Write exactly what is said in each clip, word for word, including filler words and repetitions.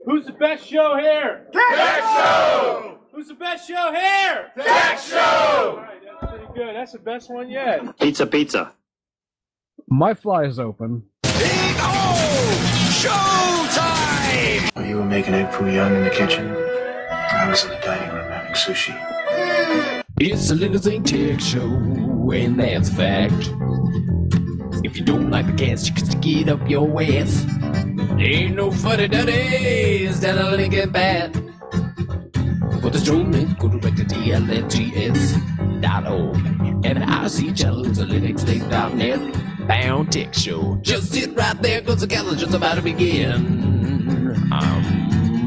Who's the best show here? Tech Show! Who's the best show here? Tech Show! All right, that's pretty good. That's the best one yet. Pizza, pizza. My fly is open. Big O! Showtime! Oh, you were making egg foo young in the kitchen. I was in the dining room having sushi. It's a Little Thing Tech Show, and that's a fact. If you don't like the cast, you can stick it up your ass. Ain't no funny duddies down a Lincoln Bat. For the strollers, go direct to T L N T S dot org. And I see channels at Linux Link dot net. Bound Tech Show. Just sit right there, cause the calendar's just about to begin. Um...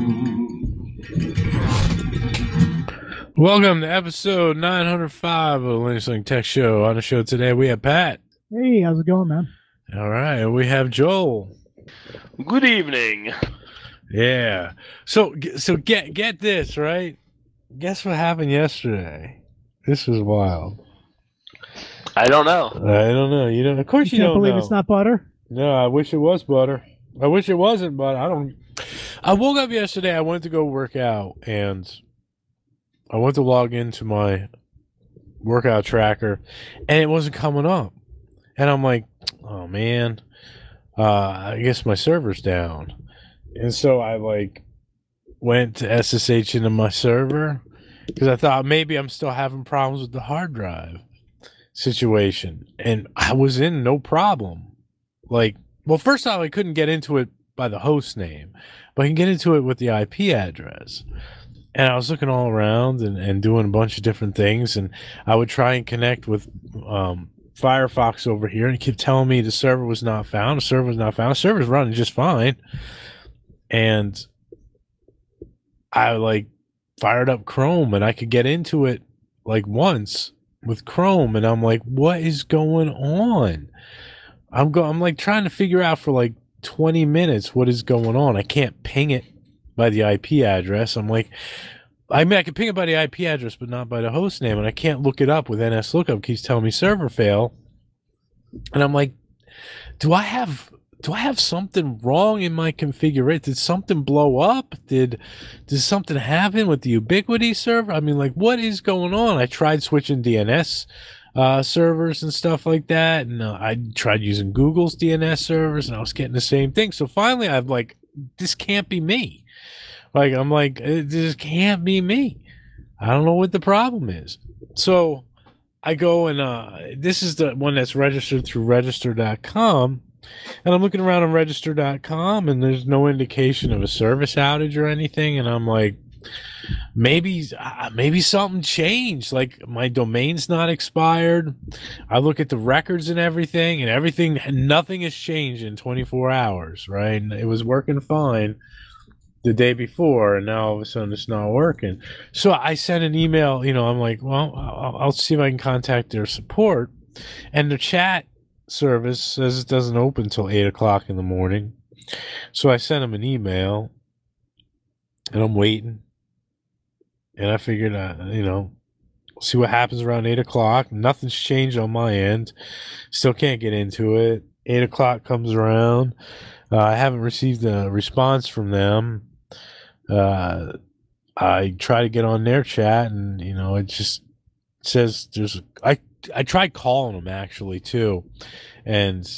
Welcome to episode nine hundred five of the Linux Link Tech Show. On the show today, we have Pat. Hey, how's it going, man? All right, we have Joel. Good evening. Yeah. So, so get get this right. Guess what happened yesterday? This was wild. I don't know. I don't know. You don't. Of course, you, you can't don't believe know. It's not butter. No, I wish it was butter. I wish it wasn't, but I don't. I woke up yesterday. I went to go work out, and I went to log into my workout tracker, and it wasn't coming up. And I'm like, oh man, uh, I guess my server's down. And so I like went to S S H into my server because I thought maybe I'm still having problems with the hard drive situation. And I was in no problem. Like, well, first off, I couldn't get into it by the host name, but I can get into it with the I P address. And I was looking all around and, and doing a bunch of different things. And I would try and connect with um, Firefox over here, and it kept telling me the server was not found. The server was not found. The server's running just fine. And I like fired up Chrome, and I could get into it like once with Chrome, and I'm like, what is going on? I'm go I'm like trying to figure out for like twenty minutes what is going on. I can't ping it by the I P address. I'm like, I mean, I can ping it by the I P address, but not by the host name, and I can't look it up with N S Lookup. It keeps telling me server fail, and I'm like, do I have do I have something wrong in my configuration? Did something blow up? Did did something happen with the Ubiquiti server? I mean, like, what is going on? I tried switching D N S uh, servers and stuff like that, and uh, I tried using Google's D N S servers, and I was getting the same thing. So finally, I'm like, this can't be me. Like, I'm like, this can't be me. I don't know what the problem is. So I go and uh, this is the one that's registered through register dot com. And I'm looking around on register dot com, and there's no indication of a service outage or anything. And I'm like, maybe, uh, maybe something changed. Like, my domain's not expired. I look at the records and everything, and everything, nothing has changed in twenty-four hours, right? And it was working fine the day before, and now all of a sudden it's not working. So I sent an email, you know, I'm like, well, I'll, I'll see if I can contact their support. And the chat service says it doesn't open until eight o'clock in the morning. So I sent them an email, and I'm waiting. And I figured, uh, you know, see what happens around eight o'clock. Nothing's changed on my end. Still can't get into it. eight o'clock comes around. Uh, I haven't received a response from them. Uh, I try to get on their chat, and you know, it just says there's. I I tried calling them actually too, and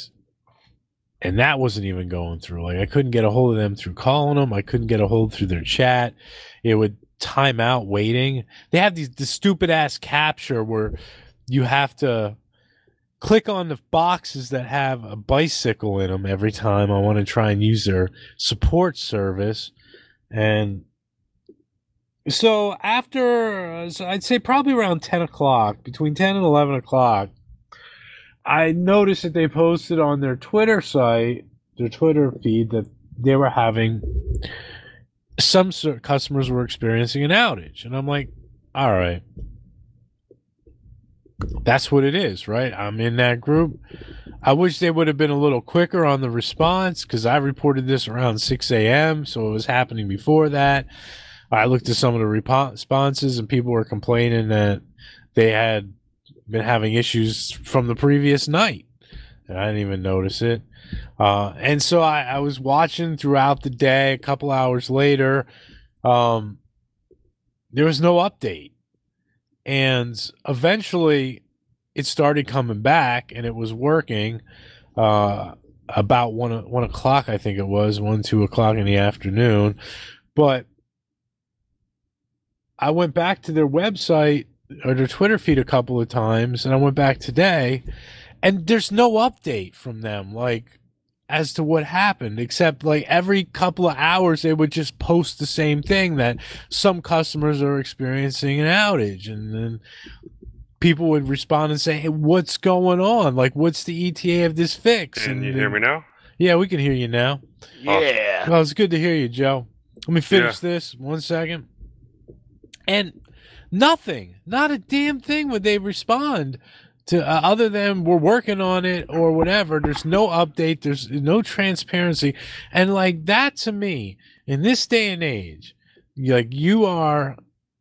and that wasn't even going through. Like, I couldn't get a hold of them through calling them. I couldn't get a hold through their chat. It would time out waiting. They have these the stupid ass capture where you have to click on the boxes that have a bicycle in them every time I want to try and use their support service. And so after, so I'd say probably around ten o'clock, between ten and eleven o'clock, I noticed that they posted on their Twitter site, their Twitter feed, that they were having, some customers were experiencing an outage. And I'm like, all right. That's what it is, right? I'm in that group. I wish they would have been a little quicker on the response, because I reported this around six a.m., so it was happening before that. I looked at some of the responses, and people were complaining that they had been having issues from the previous night. and I didn't even notice it. Uh, and so I, I was watching throughout the day. A couple hours later, um, there was no update. And eventually it started coming back and it was working uh, about one, one o'clock, I think it was, one, two o'clock in the afternoon. But I went back to their website or their Twitter feed a couple of times, and I went back today, and there's no update from them, like, as to what happened, except like every couple of hours they would just post the same thing, that some customers are experiencing an outage, and then people would respond and say, hey, what's going on? Like, what's the E T A of this fix? Can and you hear me now? Yeah, we can hear you now. Yeah. Well, it's good to hear you, Joe. Let me finish Yeah. this one second. And nothing, not a damn thing would they respond to, uh, other than we're working on it or whatever. There's no update. There's no transparency. And like that, to me, in this day and age, like, you are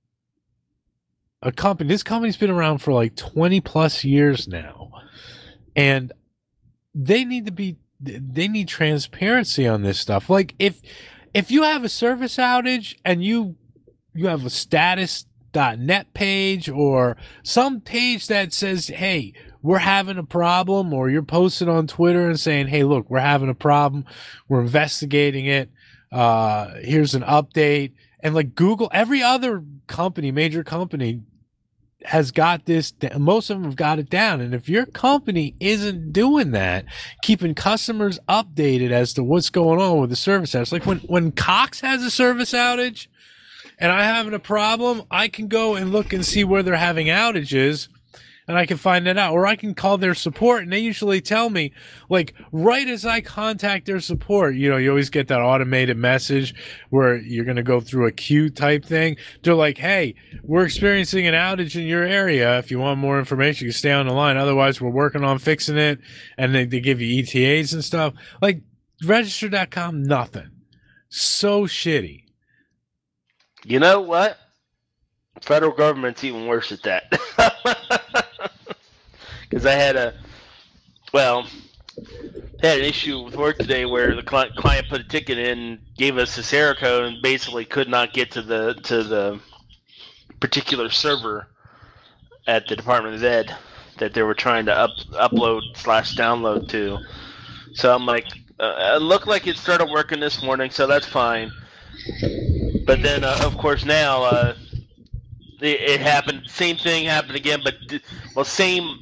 a company. This company's been around for like twenty plus years now. And they need to be, they need transparency on this stuff. Like, if, if you have a service outage and you, you have a status dot net page or some page that says, hey, we're having a problem, or you're posting on Twitter and saying, hey, look, we're having a problem, we're investigating it, uh here's an update. And like Google, every other company, major company, has got this, most of them have got it down. And if your company isn't doing that, keeping customers updated as to what's going on with the service outage, like when when Cox has a service outage and I'm having a problem, I can go and look and see where they're having outages, and I can find that out. Or I can call their support, and they usually tell me, like, right as I contact their support, you know, you always get that automated message where you're going to go through a queue type thing. They're like, hey, we're experiencing an outage in your area. If you want more information, you can stay on the line. Otherwise, we're working on fixing it. And they, they give you E T As and stuff. Like, register dot com, nothing. So shitty. You know what? Federal government's even worse at that. Because I had a, well, had an issue with work today where the client, client put a ticket in, gave us this error code, and basically could not get to the to the particular server at the Department of Ed that they were trying to up, upload slash download to. So I'm like, uh, it looked like it started working this morning, so that's fine. But then, uh, of course, now uh, it, it happened. Same thing happened again, but well, same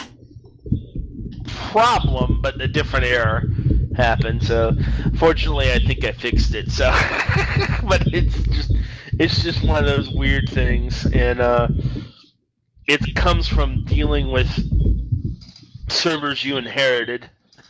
problem, but a different error happened. So, fortunately, I think I fixed it. So, but it's just it's just one of those weird things, and uh, it comes from dealing with servers you inherited.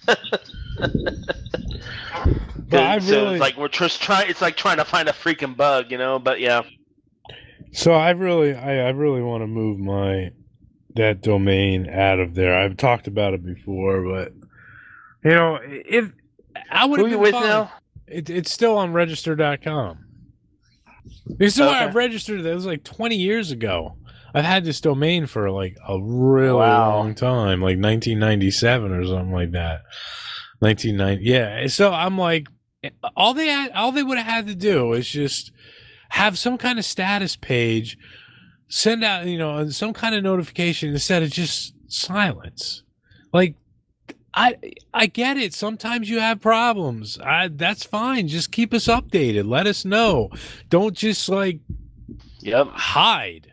But I so really, it's like we're just trying. It's like trying to find a freaking bug, you know. But yeah. so I really, I, I really want to move my that domain out of there. I've talked about it before, but you know, if I would Who have you been with fine. now? It, it's still on register dot com. This is why Okay. I've registered. That was like twenty years ago. I've had this domain for like a really Wow. long time, like nineteen ninety-seven or something like that. nineteen ninety, yeah. So I'm like, all they had, all they would have had to do is just have some kind of status page, send out, you know, some kind of notification instead of just silence. Like, I I get it. Sometimes you have problems. I that's fine. Just keep us updated. Let us know. Don't just like Yep. hide.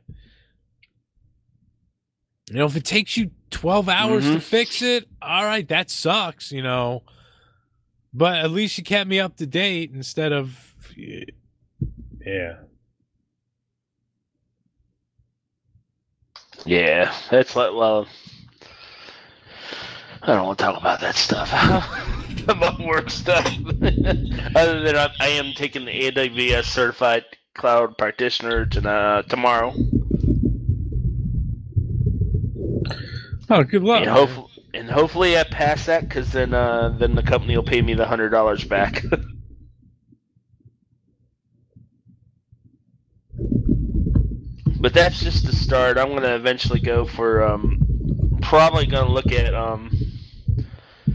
You know, if it takes you twelve hours Mhm. to fix it, all right, that sucks, you know. But at least you kept me up to date instead of, yeah. Yeah, that's like, well, I don't want to talk about that stuff. About work stuff. Other than I, I am taking the A W S certified cloud practitioner to, uh, tomorrow. Oh, good luck. And, hope, and hopefully I pass that, because then uh, then the company will pay me the hundred dollars back. But that's just the start. I'm gonna eventually go for um, probably gonna look at um,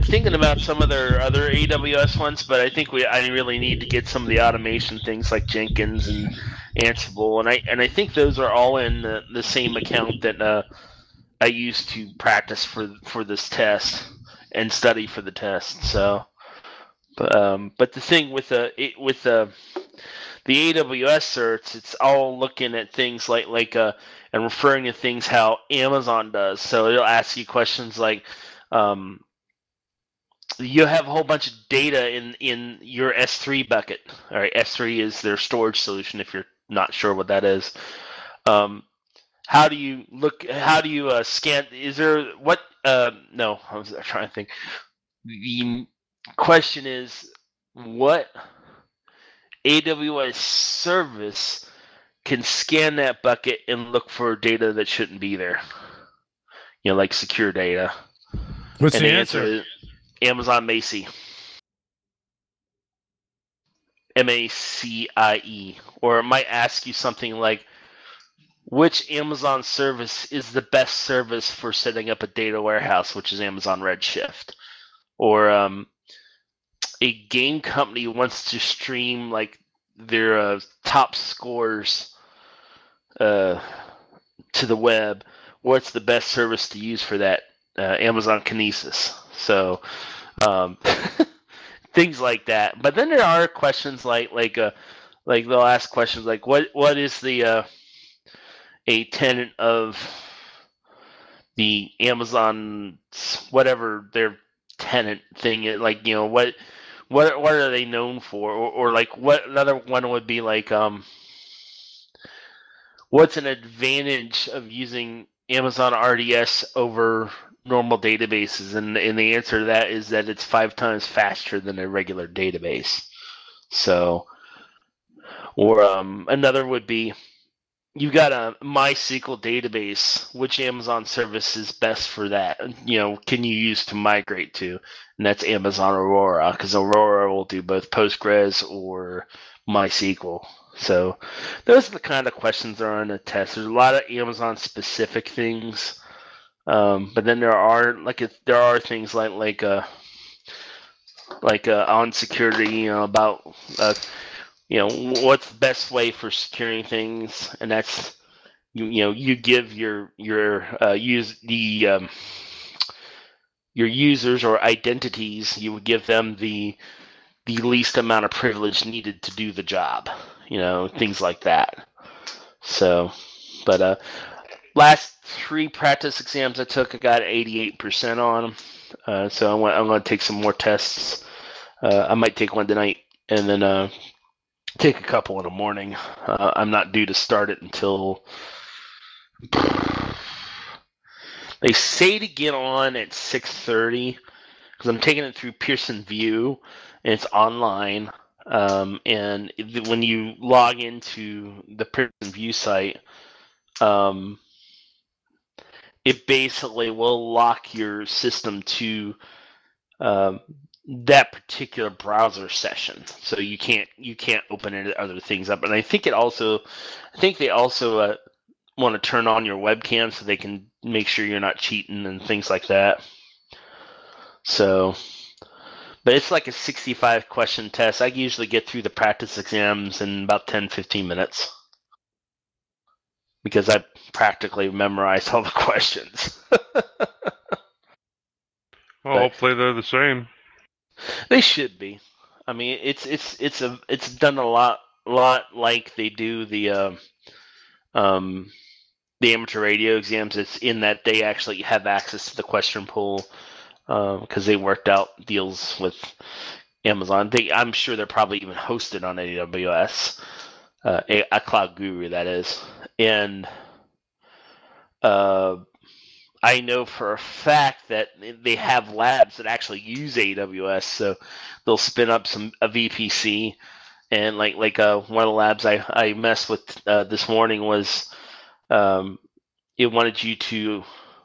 thinking about some of their other A W S ones, but I think we I really need to get some of the automation things like Jenkins and Ansible, and I and I think those are all in the, the same account that uh, I used to practice for for this test and study for the test. So, but um, but the thing with the it, with the the A W S certs, it's all looking at things like like uh and referring to things how Amazon does. So it'll ask you questions like. Um, You have a whole bunch of data in, in your S three bucket. All right, S three is their storage solution. If you're not sure what that is, um, how do you look? How do you uh, scan? Is there what? Uh, no, I was trying to think. The question is, what A W S service can scan that bucket and look for data that shouldn't be there? You know, like secure data. What's and the the answer? answer is Amazon Macie. M A C I E. Or it might ask you something like, which Amazon service is the best service for setting up a data warehouse, which is Amazon Redshift? Or um, a game company wants to stream like their uh, top scores uh, to the web. What's the best service to use for that? Uh, Amazon Kinesis. So um, things like that. But then there are questions like like uh, like they'll ask questions like what what is the uh, a tenant of the Amazon whatever their tenant thing is, like, you know, what what what are they known for, or, or like what another one would be like um what's an advantage of using Amazon R D S over normal databases, and, and the answer to that is that it's five times faster than a regular database. So, or um, another would be, you got a MySQL database. Which Amazon service is best for that? You know, can you use to migrate to? And that's Amazon Aurora, because Aurora will do both Postgres or MySQL. So those are the kind of questions that are on the test. There's a lot of Amazon specific things. Um, but then there are like if there are things like like uh like uh, on security, you know, about uh, you know, what's the best way for securing things, and that's you you know you give your your uh, use the um, your users or identities, you would give them the the least amount of privilege needed to do the job, you know, things like that. So, but uh. Last three practice exams I took, I got eighty-eight percent on them. Uh, so I'm, I'm going to take some more tests. Uh, I might take one tonight and then uh, take a couple in the morning. Uh, I'm not due to start it until they say to get on at six thirty because I'm taking it through Pearson View and it's online. Um, and when you log into the Pearson View site, um, it basically will lock your system to um, that particular browser session, so you can't you can't open any other things up. And I think it also, I think they also uh, want to turn on your webcam so they can make sure you're not cheating and things like that. So, but it's like a sixty-five question test. I usually get through the practice exams in about ten, fifteen minutes. Because I practically memorized all the questions. Well, hopefully they're the same. They should be. I mean, it's it's it's a it's done a lot lot like they do the um, um, the amateur radio exams. It's in that they actually have access to the question pool because um, they worked out deals with Amazon. They, I'm sure they're probably even hosted on A W S, uh, a, a Cloud Guru, that is. And uh, I know for a fact that they have labs that actually use A W S, so they'll spin up some a V P C. And like like uh, one of the labs I, I messed with uh, this morning was um, it wanted you to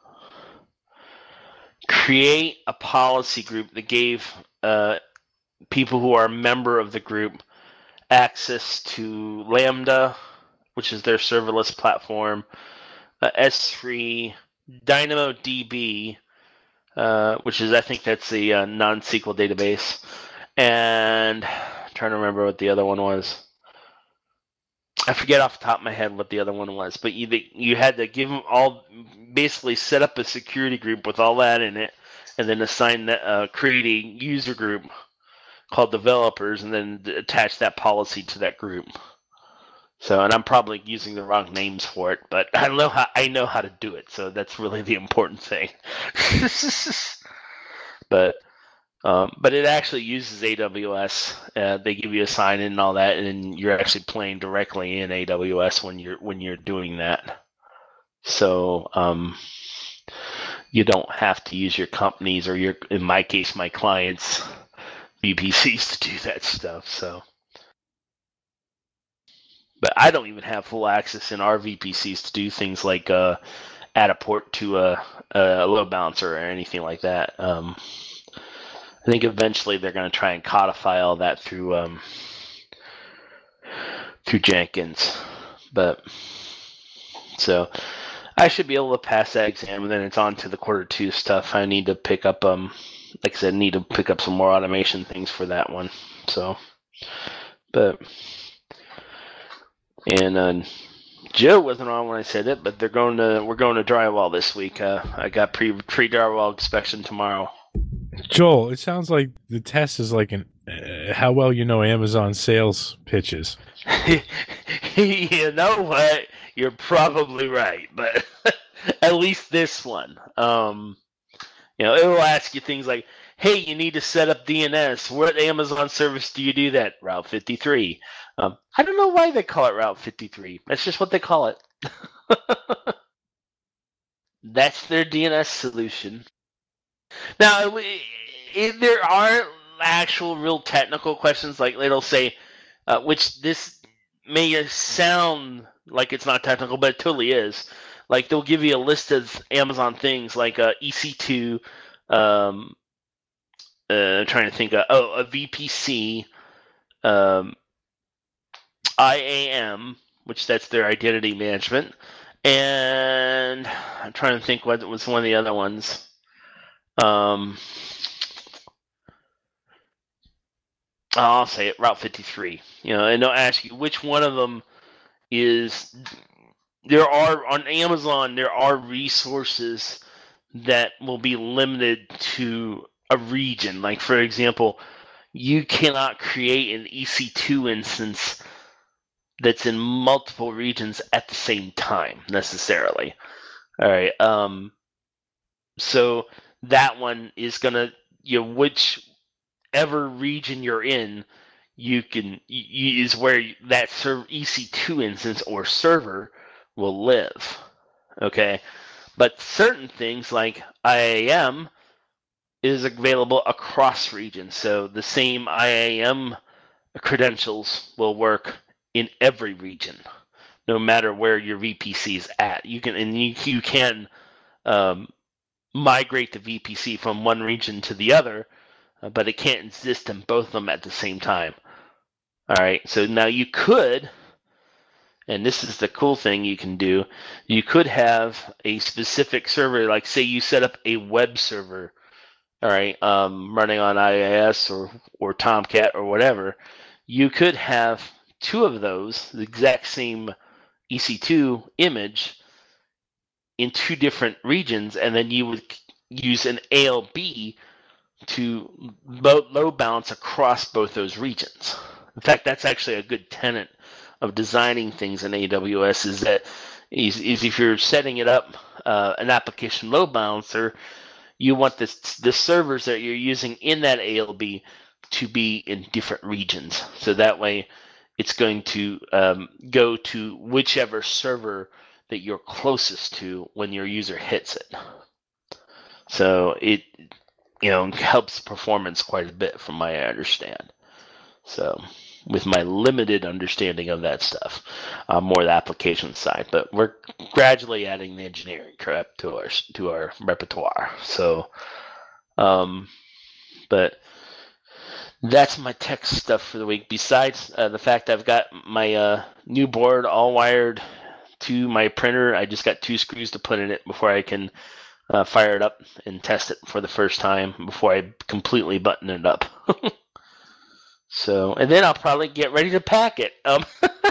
create a policy group that gave uh, people who are a member of the group access to Lambda, which is their serverless platform, uh, S three, DynamoDB, uh, which is I think that's the uh, non-S Q L database, and I'm trying to remember what the other one was. I forget off the top of my head what the other one was, but you you had to give them all, basically set up a security group with all that in it, and then assign that, uh, create a user group called developers, and then attach that policy to that group. So, and I'm probably using the wrong names for it, but I know how I know how to do it, so that's really the important thing. but. Um, but it actually uses A W S. Uh, they give you a sign in and all that, and you're actually playing directly in A W S when you're when you're doing that. So um, you don't have to use your companies or your, in my case, my clients' V P Cs to do that stuff. So, but I don't even have full access in our V P Cs to do things like uh, add a port to a, a load balancer or anything like that. Um, I think eventually they're going to try and codify all that through um, through Jenkins, but so I should be able to pass that exam, and then it's on to the quarter two stuff. I need to pick up, um, like I said, need to pick up some more automation things for that one. So, but and uh, Joe wasn't on when I said it, but they're going to we're going to drywall this week. Uh, I got pre pre drywall inspection tomorrow. Joel, it sounds like the test is like an uh, how well you know Amazon sales pitches. You know what? You're probably right, but at least this one. Um, you know, it will ask you things like, hey, you need to set up D N S. What Amazon service do you do that? Route fifty-three. Um, I don't know why they call it Route fifty-three. That's just what they call it. That's their D N S solution. Now, if there are actual real technical questions, like it'll say, uh, which this may sound like it's not technical, but it totally is. Like they'll give you a list of Amazon things like uh, E C two, um, uh, I'm trying to think, of, oh, a V P C, um, I A M, which that's their identity management, and I'm trying to think what was one of the other ones. Um, I'll say it, Route fifty-three. You know, and they'll ask you which one of them is. There are on Amazon. There are resources that will be limited to a region. Like for example, you cannot create an E C two instance that's in multiple regions at the same time necessarily. All right. Um. So. That one is gonna, you know, whichever region you're in, you can you, is where that server E C two instance or server will live. Okay, but certain things like I A M is available across regions, so the same I A M credentials will work in every region, no matter where your V P C is at. You can and you you can. Um, migrate the V P C from one region to the other, uh, but it can't exist in both of them at the same time. All right, so now you could, and this is the cool thing you can do, you could have a specific server, like say you set up a web server, all right, um, running on I I S or, or Tomcat or whatever. You could have two of those, the exact same E C two image, in two different regions, and then you would use an A L B to load balance across both those regions. In fact, that's actually a good tenet of designing things in A W S is that is, is if you're setting it up, uh, an application load balancer, you want the, the servers that you're using in that A L B to be in different regions. So that way it's going to um, go to whichever server that you're closest to when your user hits it. So it, you know, helps performance quite a bit from my understand. So with my limited understanding of that stuff, uh, more the application side, but we're gradually adding the engineering crap to our to our repertoire. So, um, but that's my tech stuff for the week. Besides uh, the fact I've got my uh, new board all wired to my printer, I just got two screws to put in it before I can uh, fire it up and test it for the first time before I completely button it up. So, and then I'll probably get ready to pack it. Um,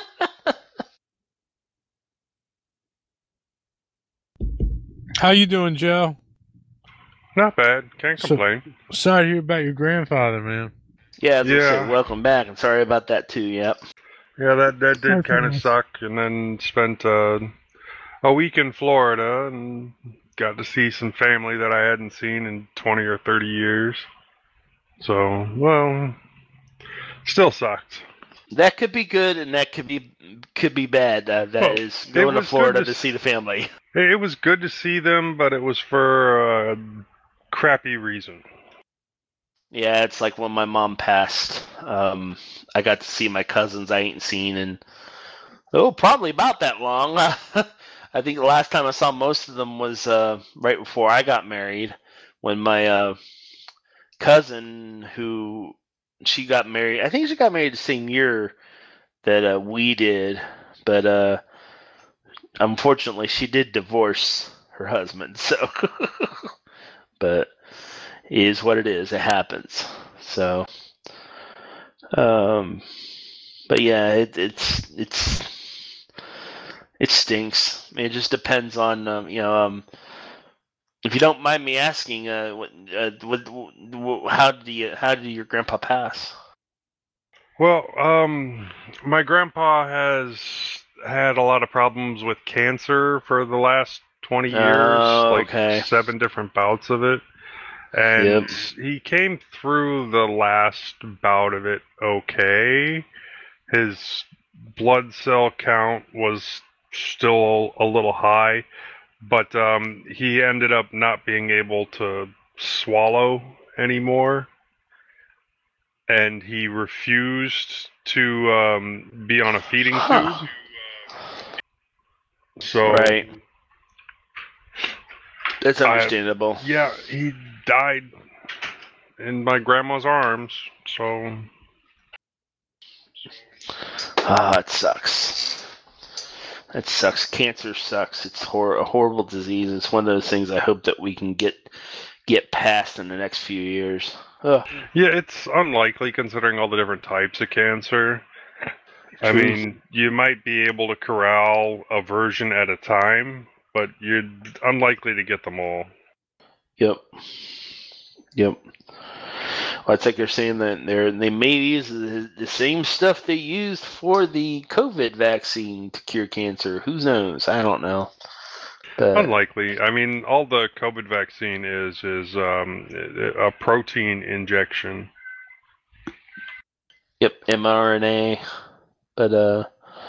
How you doing, Joe? Not bad. Can't So- complain. Sorry to hear about your grandfather, man. yeah, as I Yeah. said, welcome back. I'm sorry about that too. Yep. Yeah, that that Sorry did for kind of this. suck. And then spent uh, a week in Florida and got to see some family that I hadn't seen in twenty or thirty years. So, well, still sucked. That could be good, and that could be could be bad. Uh, that Well, is it going to was good Florida to to s- see the family. It, it was good to see them, but it was for a crappy reason. Yeah, it's like when my mom passed. Um, I got to see my cousins I ain't seen in oh probably about that long. I think the last time I saw most of them was uh, right before I got married, when my uh, cousin who she got married. I think she got married the same year that uh, we did, but uh, unfortunately she did divorce her husband. So, but it is what it is. It happens. So, um, but yeah, it, it's it's it stinks. It just depends on um, you know um, if you don't mind me asking, uh, what, uh, what, what, how did you, how did your grandpa pass? Well, um, my grandpa has had a lot of problems with cancer for the last twenty years, Oh, like okay. seven different bouts of it. And Yep. he came through the last bout of it okay. His blood cell count was still a little high, but um, he ended up not being able to swallow anymore. And he refused to um, be on a feeding Huh. tube. So, Right. That's I- understandable. yeah, he died in my grandma's arms. So, Ah, it sucks. It sucks. Cancer sucks. It's hor- a horrible disease. It's one of those things I hope that we can get get past in the next few years. Ugh. yeah, it's unlikely considering all the different types of cancer. I True. mean, you might be able to corral a version at a time, but you're unlikely to get them all. Yep. Yep. Well, it's like they're saying that they're they may use the, the same stuff they used for the COVID vaccine to cure cancer. Who knows? I don't know. But Unlikely. I mean, all the COVID vaccine is is um, a protein injection. yep, mRNA. But uh,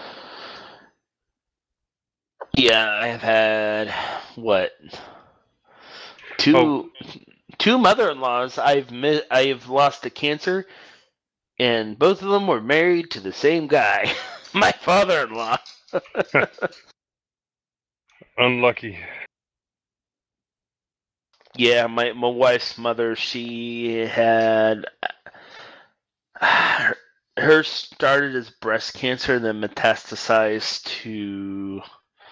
yeah, I've had what two Oh. two mother-in-laws. I've mi- I've lost to cancer, and both of them were married to the same guy, my father-in-law. Unlucky. Yeah, my my wife's mother, she had her, her started as breast cancer and then metastasized to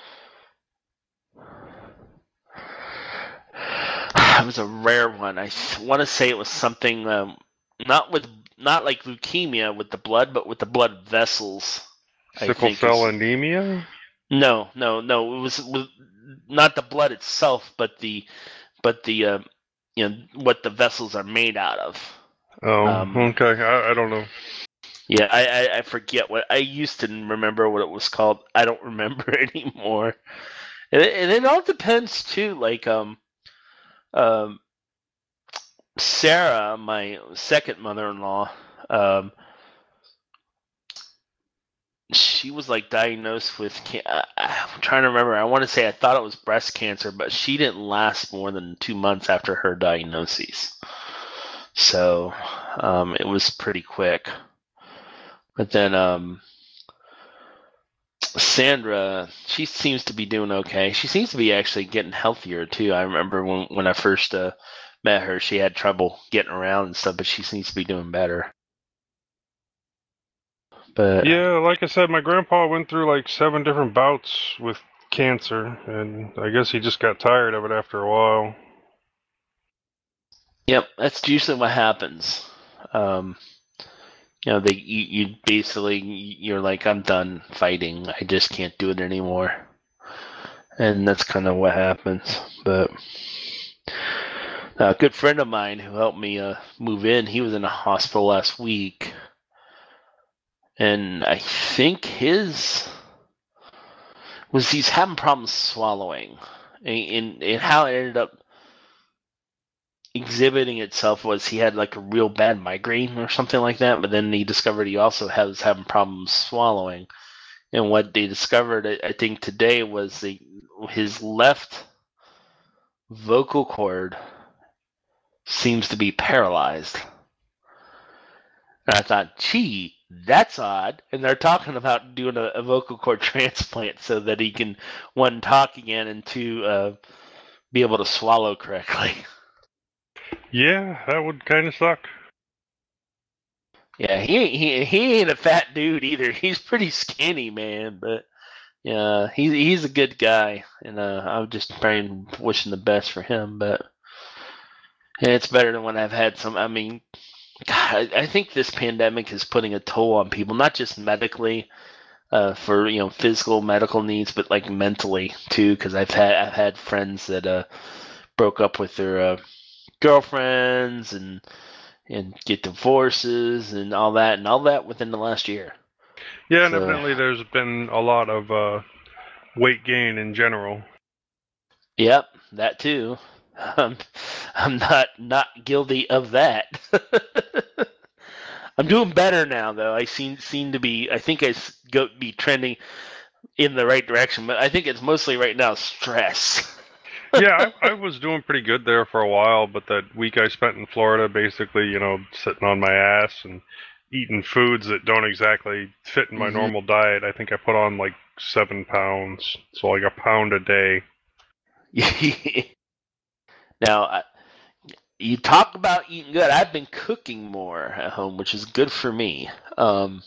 it was a rare one. I want to say it was something um, not with not like leukemia with the blood, but with the blood vessels. I Sickle think cell is- anemia? No, no, no. It was, was not the blood itself, but the but the uh, you know what the vessels are made out of. Oh, Um, okay. I, I don't know. Yeah, I, I I forget what I used to remember what it was called. I don't remember anymore. And it, and it all depends too. Like um, um, Sarah, my second mother-in-law, um, she was like diagnosed with. Can- I, I'm trying to remember. I want to say I thought it was breast cancer, but she didn't last more than two months after her diagnosis. So um, it was pretty quick. But then um, Sandra, she seems to be doing okay. She seems to be actually getting healthier too. I remember when when I first uh, met her, she had trouble getting around and stuff, but she seems to be doing better. But Yeah, like I said, my grandpa went through like seven different bouts with cancer, and I guess he just got tired of it after a while. Yep, that's usually what happens. Um, you know, they you, you basically you're like, I'm done fighting. I just can't do it anymore, and that's kind of what happens. But a good friend of mine who helped me uh, move in, he was in a hospital last week, and I think his was he's having problems swallowing, and, and, and how it ended up exhibiting itself was he had like a real bad migraine or something like that, but then he discovered he also was having problems swallowing. And what they discovered, I think today, was the his left vocal cord seems to be paralyzed. And I thought, gee, that's odd. And they're talking about doing a, a vocal cord transplant so that he can, one, talk again, and two, uh, be able to swallow correctly. Yeah, that would kind of suck. Yeah, he he he ain't a fat dude either. He's pretty skinny, man. But yeah, he's he's a good guy, and uh, I'm just praying, wishing the best for him. But yeah, it's better than when I've had some. I mean, God, I, I think this pandemic is putting a toll on people, not just medically, uh, for you know physical medical needs, but like mentally too. Because I've had I've had friends that uh broke up with their uh, girlfriends and. and get divorces and all that, and all that within the last year. Yeah, and So- evidently there's been a lot of uh, weight gain in general. Yep, that too. I'm, I'm not not guilty of that. I'm doing better now, though. I seem seem to be. I think I s- go be trending in the right direction, but I think it's mostly right now stress. Yeah, I, I was doing pretty good there for a while, but that week I spent in Florida, basically, you know, sitting on my ass and eating foods that don't exactly fit in my Mhm. normal diet, I think I put on like seven pounds, so like a pound a day. Now, I, you talk about eating good. I've been cooking more at home, which is good for me. Um,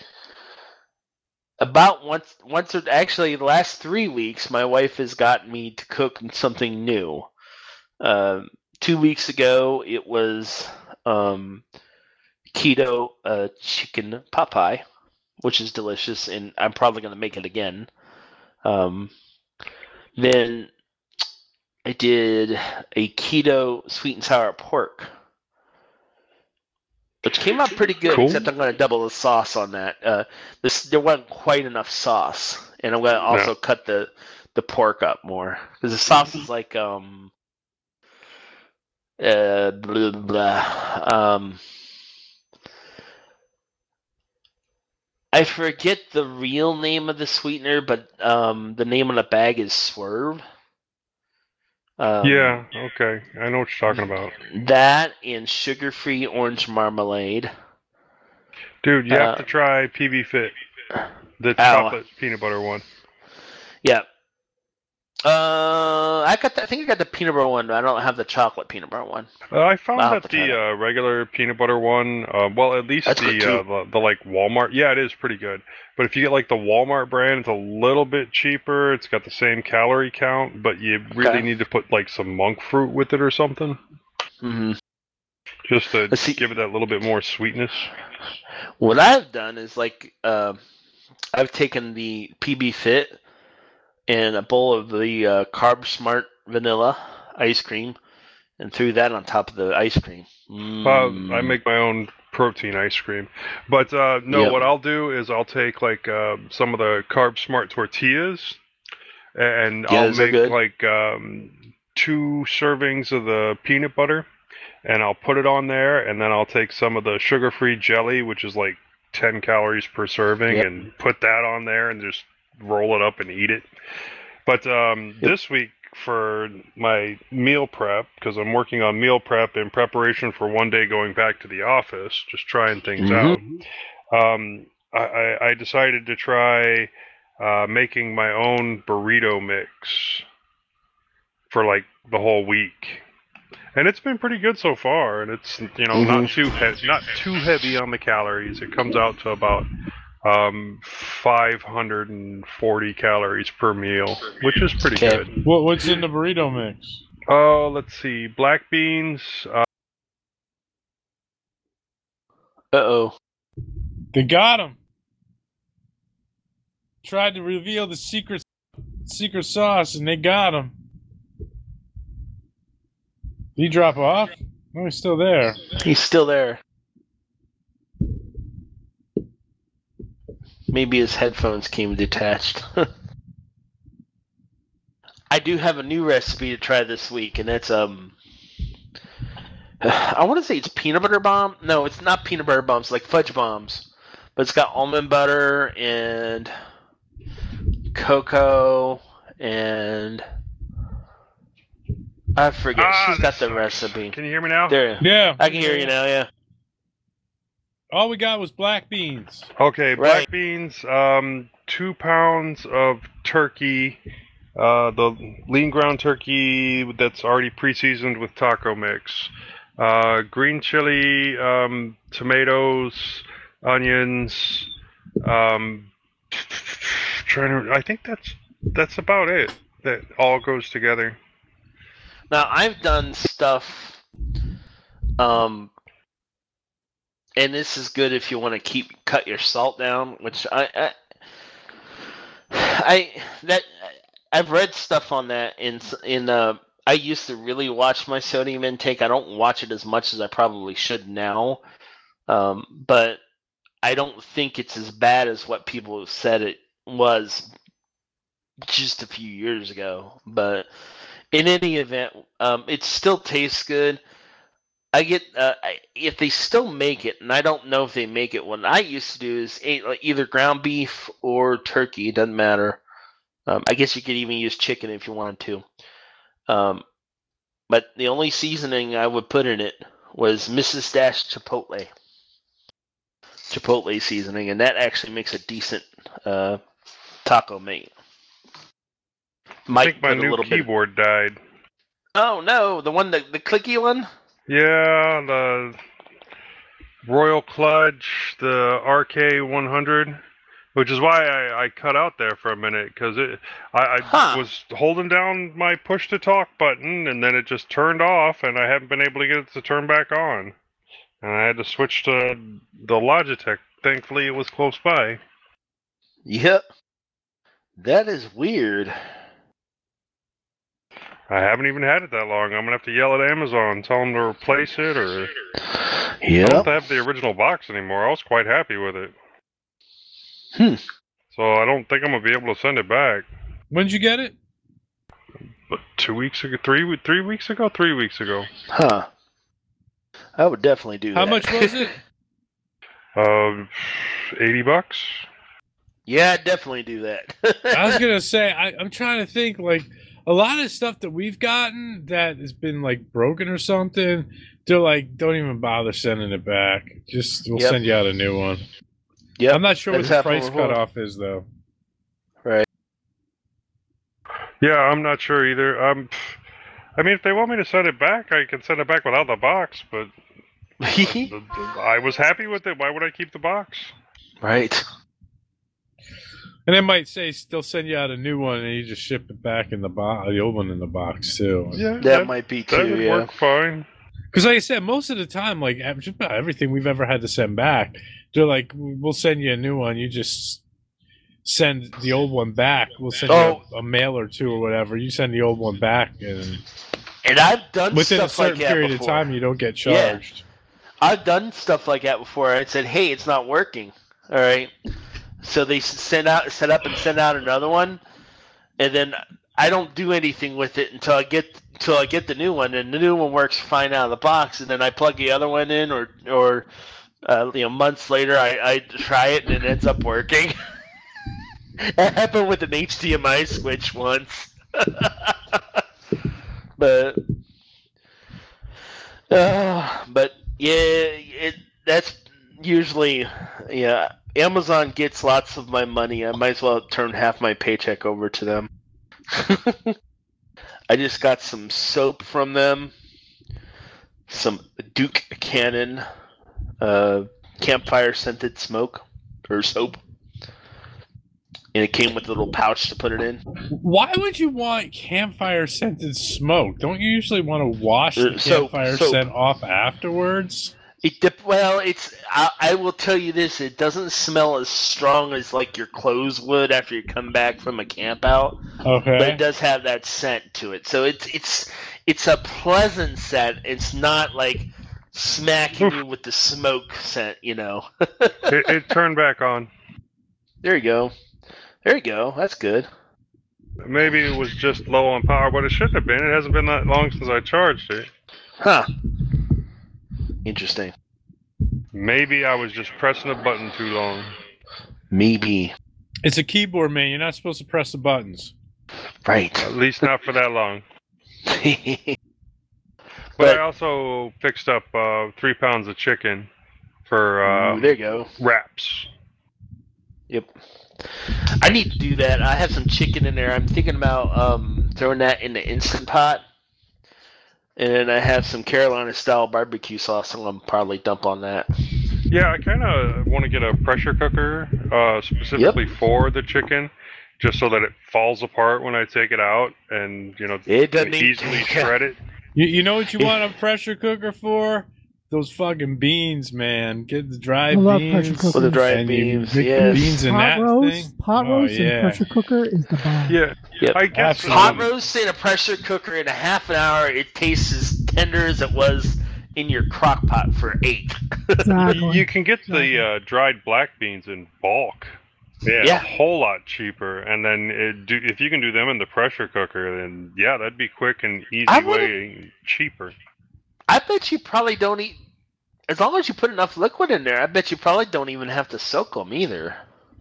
about once, once or actually the last three weeks, my wife has gotten me to cook something new. Um, two weeks ago, it was um, keto uh, chicken pot pie, which is delicious, and I'm probably going to make it again. Um, then I did a keto sweet and sour pork, which came out pretty good, Cool. except I'm going to double the sauce on that. Uh, this there wasn't quite enough sauce, and I'm going to also No. cut the the pork up more because the sauce is like um uh blah, blah, um I forget the real name of the sweetener, but um the name on the bag is Swerve. Um, Yeah, okay. I know what you're talking about. That and sugar-free orange marmalade. Dude, you Uh, have to try P B Fit, the Ow. chocolate peanut butter one. Yeah. Uh, I got. The, I think I got the peanut butter one. But I don't have the chocolate peanut butter one. Uh, I found I'll have that to try the that. uh, regular peanut butter one, uh, well, at least That's the, good, too. uh, the the like Walmart, yeah, it is pretty good. But if you get like the Walmart brand, it's a little bit cheaper. It's got the same calorie count, but you really Okay. need to put like some monk fruit with it or something, hmm just to Let's see. give it that little bit more sweetness. What I've done is like, uh, I've taken the P B Fit and a bowl of the uh, Carb Smart vanilla ice cream, and threw that on top of the ice cream. Mm. Uh, I make my own protein ice cream, but uh, no. Yep. What I'll do is I'll take like uh, some of the Carb Smart tortillas, and Yeah, I'll those are make good. like um, two servings of the peanut butter, and I'll put it on there, and then I'll take some of the sugar-free jelly, which is like ten calories per serving, Yep. and put that on there, and just roll it up and eat it. But um, Yep. this week for my meal prep, because I'm working on meal prep in preparation for one day going back to the office, just trying things Mhm. out. Um, I, I, I decided to try uh, making my own burrito mix for like the whole week, and it's been pretty good so far. And it's you know not Mhm. too he- not too heavy on the calories. It comes out to about um, five hundred forty calories per meal, which is pretty Okay. good. What what's in the burrito mix? Oh, let's see, black beans. Uh, Uh-oh. They got him. Tried to reveal the secret secret sauce, and they got him. Did he drop off? No, he's still there. He's still there. Maybe his headphones came detached. I do have a new recipe to try this week, and it's um. I want to say it's peanut butter bomb. No, it's not peanut butter bombs. Like fudge bombs, but it's got almond butter and cocoa and I forget. Ah, She's got this the sucks. recipe. Can you hear me now? There, Yeah. I can hear you now. Yeah. All we got was black beans. Okay, black Right. beans, um, two pounds of turkey, uh, the lean ground turkey that's already pre-seasoned with taco mix, uh, green chili, um, tomatoes, onions, um, trying to, I think that's that's about it. That all goes together. Now I've done stuff, um, and this is good if you want to keep cut your salt down. Which I, I, I that I've read stuff on that in in. Uh, I used to really watch my sodium intake. I don't watch it as much as I probably should now, um, but I don't think it's as bad as what people have said it was just a few years ago. But in any event, um, it still tastes good. I get uh, I, if they still make it, and I don't know if they make it. What I used to do is eat, like, either ground beef or turkey. It doesn't matter. Um, I guess you could even use chicken if you wanted to. Um, but the only seasoning I would put in it was Missus Dash Chipotle. Chipotle seasoning, and that actually makes a decent uh, taco meat. Might I think my put a new little bit. keyboard died. Oh no, the one that the clicky one. Yeah, the Royal Clutch, the R K one hundred, which is why I, I cut out there for a minute, because it I, I Huh. was holding down my push to talk button, and then it just turned off, and I haven't been able to get it to turn back on. And I had to switch to the Logitech. Thankfully, it was close by. Yep. That is weird. I haven't even had it that long. I'm gonna have to yell at Amazon, tell them to replace it, or I Yep. don't have the original box anymore. I was quite happy with it. Hmm. So I don't think I'm gonna be able to send it back. When'd you get it? But two weeks ago, three three weeks ago, three weeks ago. Huh. I would definitely do How that. much was it? Uh, eighty bucks. Yeah, I'd definitely do that. I was gonna say I, I'm trying to think like a lot of stuff that we've gotten that has been like broken or something. They're like, don't even bother sending it back. Just we'll Yep. send you out a new one. Yep. I'm not sure what That's the happened price before. cutoff is though. Right. Yeah, I'm not sure either. Um, I mean, if they want me to send it back, I can send it back without the box. But the, the, I was happy with it. Why would I keep the box? Right. And they might say they'll send you out a new one, and you just ship it back in the box, the old one in the box too. Yeah, That, might be that too, would yeah. work fine. Because like I said, most of the time, like ev- just about everything we've ever had to send back, they're like, we'll send you a new one. You just send the old one back. We'll send Oh. you a, a mail or two or whatever. You send the old one back, and And I've done within a stuff like certain that period before. of time, you don't get Yeah. charged. I've done stuff like that before. I said, "Hey, it's not working." All right. So they s- send out, set up, and send out another one, and then I don't do anything with it until I get until I get the new one, and the new one works fine out of the box, and then I plug the other one in, or or uh, you know, months later, I, I try it and it ends up working. That happened with an H D M I switch once, but uh, but yeah, it that's usually yeah. Amazon gets lots of my money. I might as well turn half my paycheck over to them. I just got some soap from them, some Duke Cannon uh, campfire scented smoke or soap. and it came with a little pouch to put it in. Why would you want campfire scented smoke? Don't you usually want to wash the Uh, soap, campfire soap. scent off afterwards? It dip, well, it's. I, I will tell you this: it doesn't smell as strong as like your clothes would after you come back from a camp out, Okay. but it does have that scent to it. So it's it's it's a pleasant scent. It's not like smacking you with the smoke scent, you know. It, it turned back on. There you go. There you go. That's good. Maybe it was just low on power, but it shouldn't have been. It hasn't been that long since I charged it. Huh. Interesting. Maybe I was just pressing a button too long. Maybe. It's a keyboard, man. You're not supposed to press the buttons. Right. At least not for that long. But, But- I also fixed up uh, three pounds of chicken for uh, Ooh, there you go. wraps. Yep. I need to do that. I have some chicken in there. I'm thinking about um, throwing that in the Instant Pot. And then I have some Carolina style barbecue sauce. I'm going to probably dump on that. Yeah, I kind of want to get a pressure cooker uh, specifically for the chicken, just so that it falls apart when I take it out, and you know, It doesn't can need- easily shred it. You, you know what you want a pressure cooker for? Those fucking beans, man. Get the dry I love beans. pressure cookers. For the dried and you beans, make yes. the beans in Pot that roast, thing. pot Oh, roast, yeah. and pressure cooker is the bomb. Yeah, Yep. I guess Absolutely. Hot roast in a pressure cooker in a half an hour, it tastes as tender as it was in your crock pot for eight. Exactly. you can get the uh, dried black beans in bulk. Yeah, Yeah. a whole lot cheaper. And then it do, if you can do them in the pressure cooker, then yeah, that'd be quick and easy I way cheaper. I bet you probably don't eat. As long as you put enough liquid in there, I bet you probably don't even have to soak them either.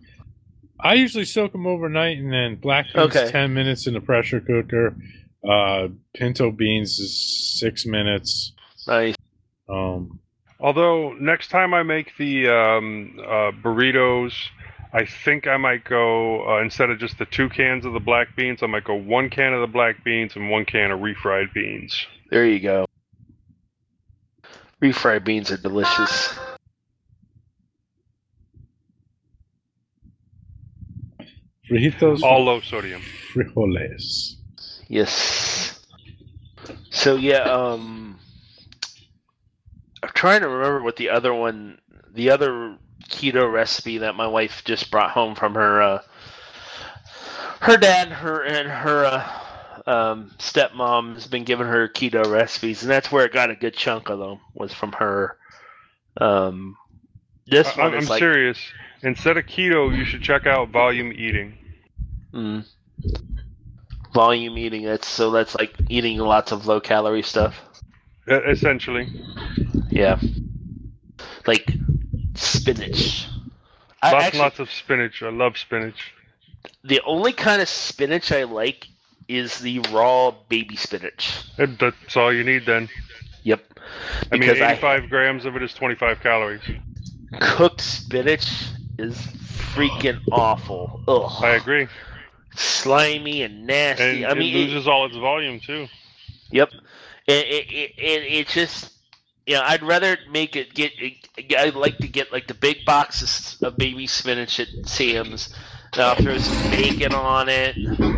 I usually soak them overnight, and then black beans Okay. ten minutes in the pressure cooker. Uh, pinto beans is six minutes. Nice. Um, Although next time I make the um, uh, burritos, I think I might go uh, instead of just the two cans of the black beans, I might go one can of the black beans and one can of refried beans. There you go. Refried beans are delicious. fritos, All low sodium. frijoles. Yes. So yeah, um, I'm trying to remember what the other one, the other keto recipe that my wife just brought home from her, uh, her dad, her and her uh, um, stepmom has been giving her keto recipes, and that's where it got a good chunk of them was from her. Um, this I- one I'm is like, serious. Instead of keto, you should check out volume eating. mm, volume eating. That's so that's like eating lots of low calorie stuff. E- Essentially. Yeah. Like spinach. I Lots actually, and lots of spinach. I love spinach. the only kind of spinach I like is the raw baby spinach. And that's all you need then. Yep. I mean, Because I, eighty-five grams of it is twenty-five calories. cooked spinach is freaking awful. Ugh. I agree. Slimy and nasty. And I mean, it it- loses all its volume too. Yep. It it, it, it it just you know, I'd rather make it get I'd like to get like the big boxes of baby spinach at Sam's. And I'll throw some bacon on it.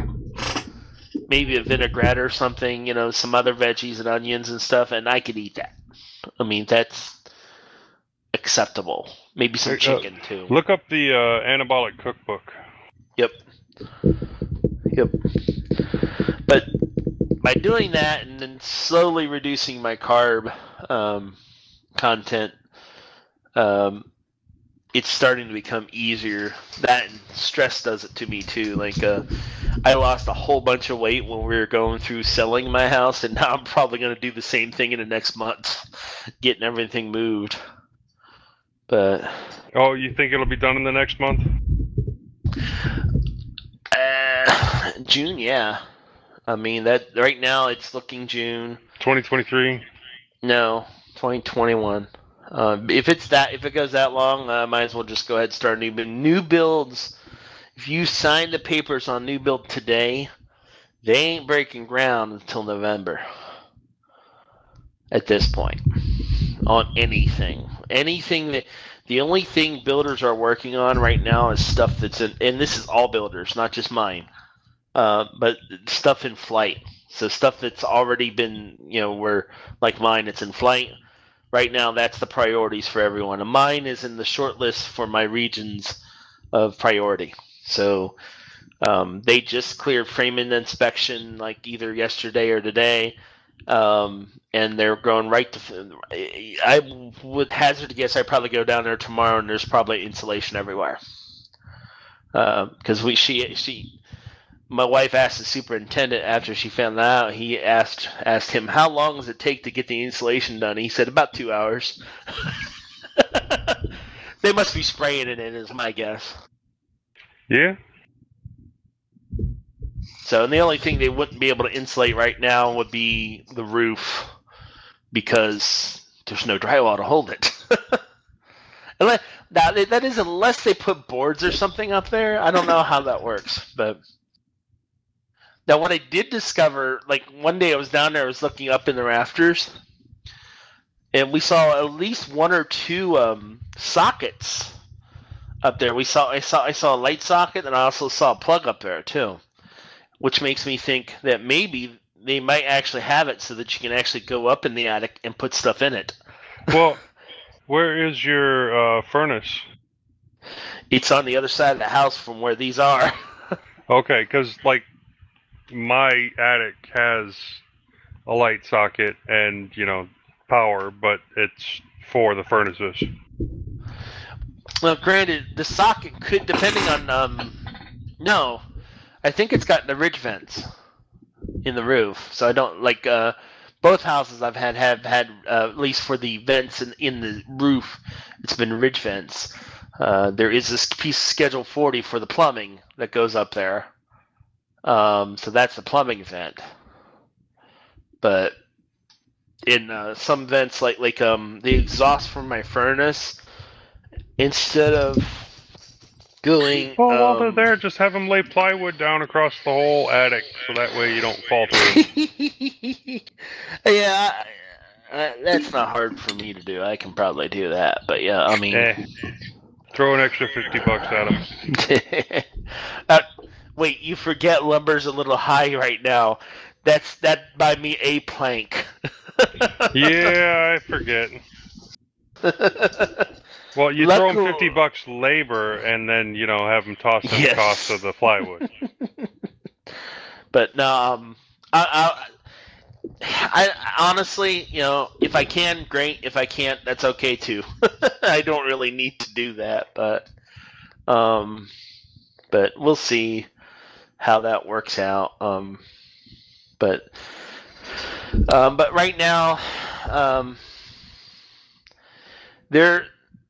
Maybe a vinaigrette or something, you know, some other veggies and onions and stuff, and I could eat that. I mean, that's acceptable. Maybe some Uh, chicken too. Look up the uh, anabolic cookbook. Yep. Yep. But by doing that and then slowly reducing my carb um, content, um, it's starting to become easier. That and stress does it to me too. Like, uh, I lost a whole bunch of weight when we were going through selling my house, and now I'm probably going to do the same thing in the next month, getting everything moved. But Oh, you think it'll be done in the next month? uh, June, yeah. I mean that right now it's looking June. twenty twenty-three? No, twenty twenty-one. Um, if it's that, if it goes that long, I uh, might as well just go ahead and start new new builds. If you sign the papers on new build today, they ain't breaking ground until November. At this point, on anything, anything that The only thing builders are working on right now is stuff that's in, and this is all builders, not just mine, uh, but stuff in flight. So stuff that's already been, you know, where like mine, it's in flight. Right now, that's the priorities for everyone. And mine is in the short list for my regions of priority. So um, they just cleared framing inspection like either yesterday or today. Um, and they're going right to. I would hazard to guess I'd probably go down there tomorrow, and there's probably insulation everywhere. Because uh, we, she, she, my wife asked the superintendent after she found that out. He asked asked him how long does it take to get the insulation done. He said about two hours. They must be spraying it in, is my guess. Yeah. So, and the only thing they wouldn't be able to insulate right now would be the roof, because there's no drywall to hold it. Unless, now, that is unless they put boards or something up there. I don't know how that works. But now, what I did discover, like one day I was down there, I was looking up in the rafters, and we saw at least one or two um, sockets up there. We saw, I saw, I saw a light socket, and I also saw a plug up there too. Which makes me think that maybe they might actually have it so that you can actually go up in the attic and put stuff in it. Well, where is your uh, furnace? It's on the other side of the house from where these are. Okay, because, like, my attic has a light socket and, you know, power, but it's for the furnaces. Well, granted, the socket could, depending on, um, no... I think it's got the ridge vents in the roof, so I don't like uh, both houses I've had have had uh, at least for the vents in, in the roof. It's been ridge vents. Uh, there is this piece of Schedule forty for the plumbing that goes up there, um, so that's the plumbing vent. But in uh, some vents, like like um, the exhaust from my furnace, instead of going. Well, while um, they're there, just have them lay plywood down across the whole attic, so that way you don't fall through. Yeah, I, that's not hard for me to do. I can probably do that, but yeah, I mean, eh, throw an extra fifty bucks at them. uh, wait, you forget lumber's a little high right now. That's that buy me a plank. Yeah, I forget. Well, you Let throw them go- fifty bucks labor, and then you know have them toss in Yes. the cost of the plywood. But no, um, I, I, I honestly, you know, if I can, great. If I can't, that's okay too. I don't really need to do that, but, um, but we'll see how that works out. Um, but, um, but right now, um, there.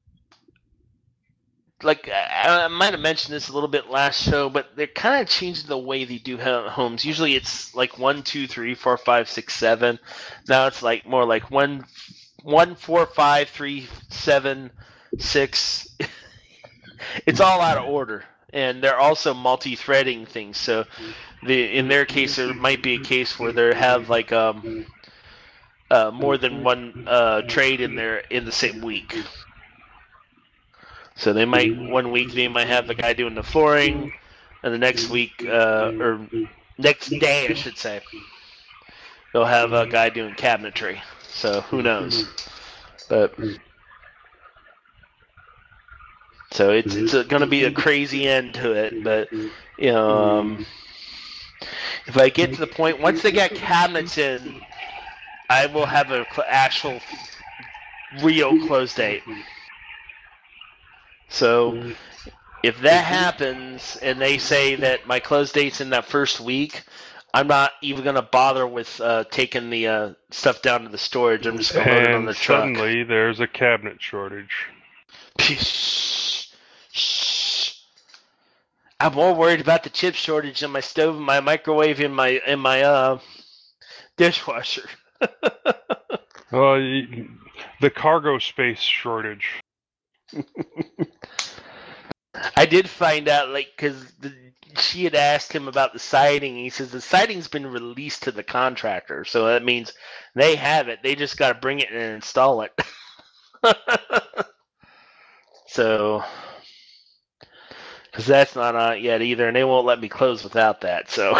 Like, I, I might have mentioned this a little bit last show, but they're kind of changing the way they do homes. Usually it's like one, two, three, four, five, six, seven. Now it's like more like one, one, four, five, three, seven, six. It's all out of order. And they're also multi-threading things. So the in their case, there might be a case where they have like um uh, more than one uh, trade in there in the same week. So they might, one week they might have the guy doing the flooring, and the next week, uh, or next day I should say, they'll have a guy doing cabinetry. So who knows? But so it's it's going to be a crazy end to it. But you know, um, if I get to the point, once they got cabinets in, I will have an actual real close date. So if that happens and they say that my close date's in that first week, I'm not even going to bother with uh, taking the uh, stuff down to the storage. I'm just going to load it on the And truck. suddenly there's a cabinet shortage. Shh. Shh. I'm more worried about the chip shortage in my stove, my microwave, and my and my uh, dishwasher. Uh, y- the cargo space shortage. I did find out, like, because she had asked him about the siding. He says the siding's been released to the contractor, so that means they have it. They just got to bring it and install it. So, because that's not on it yet either, and they won't let me close without that. So,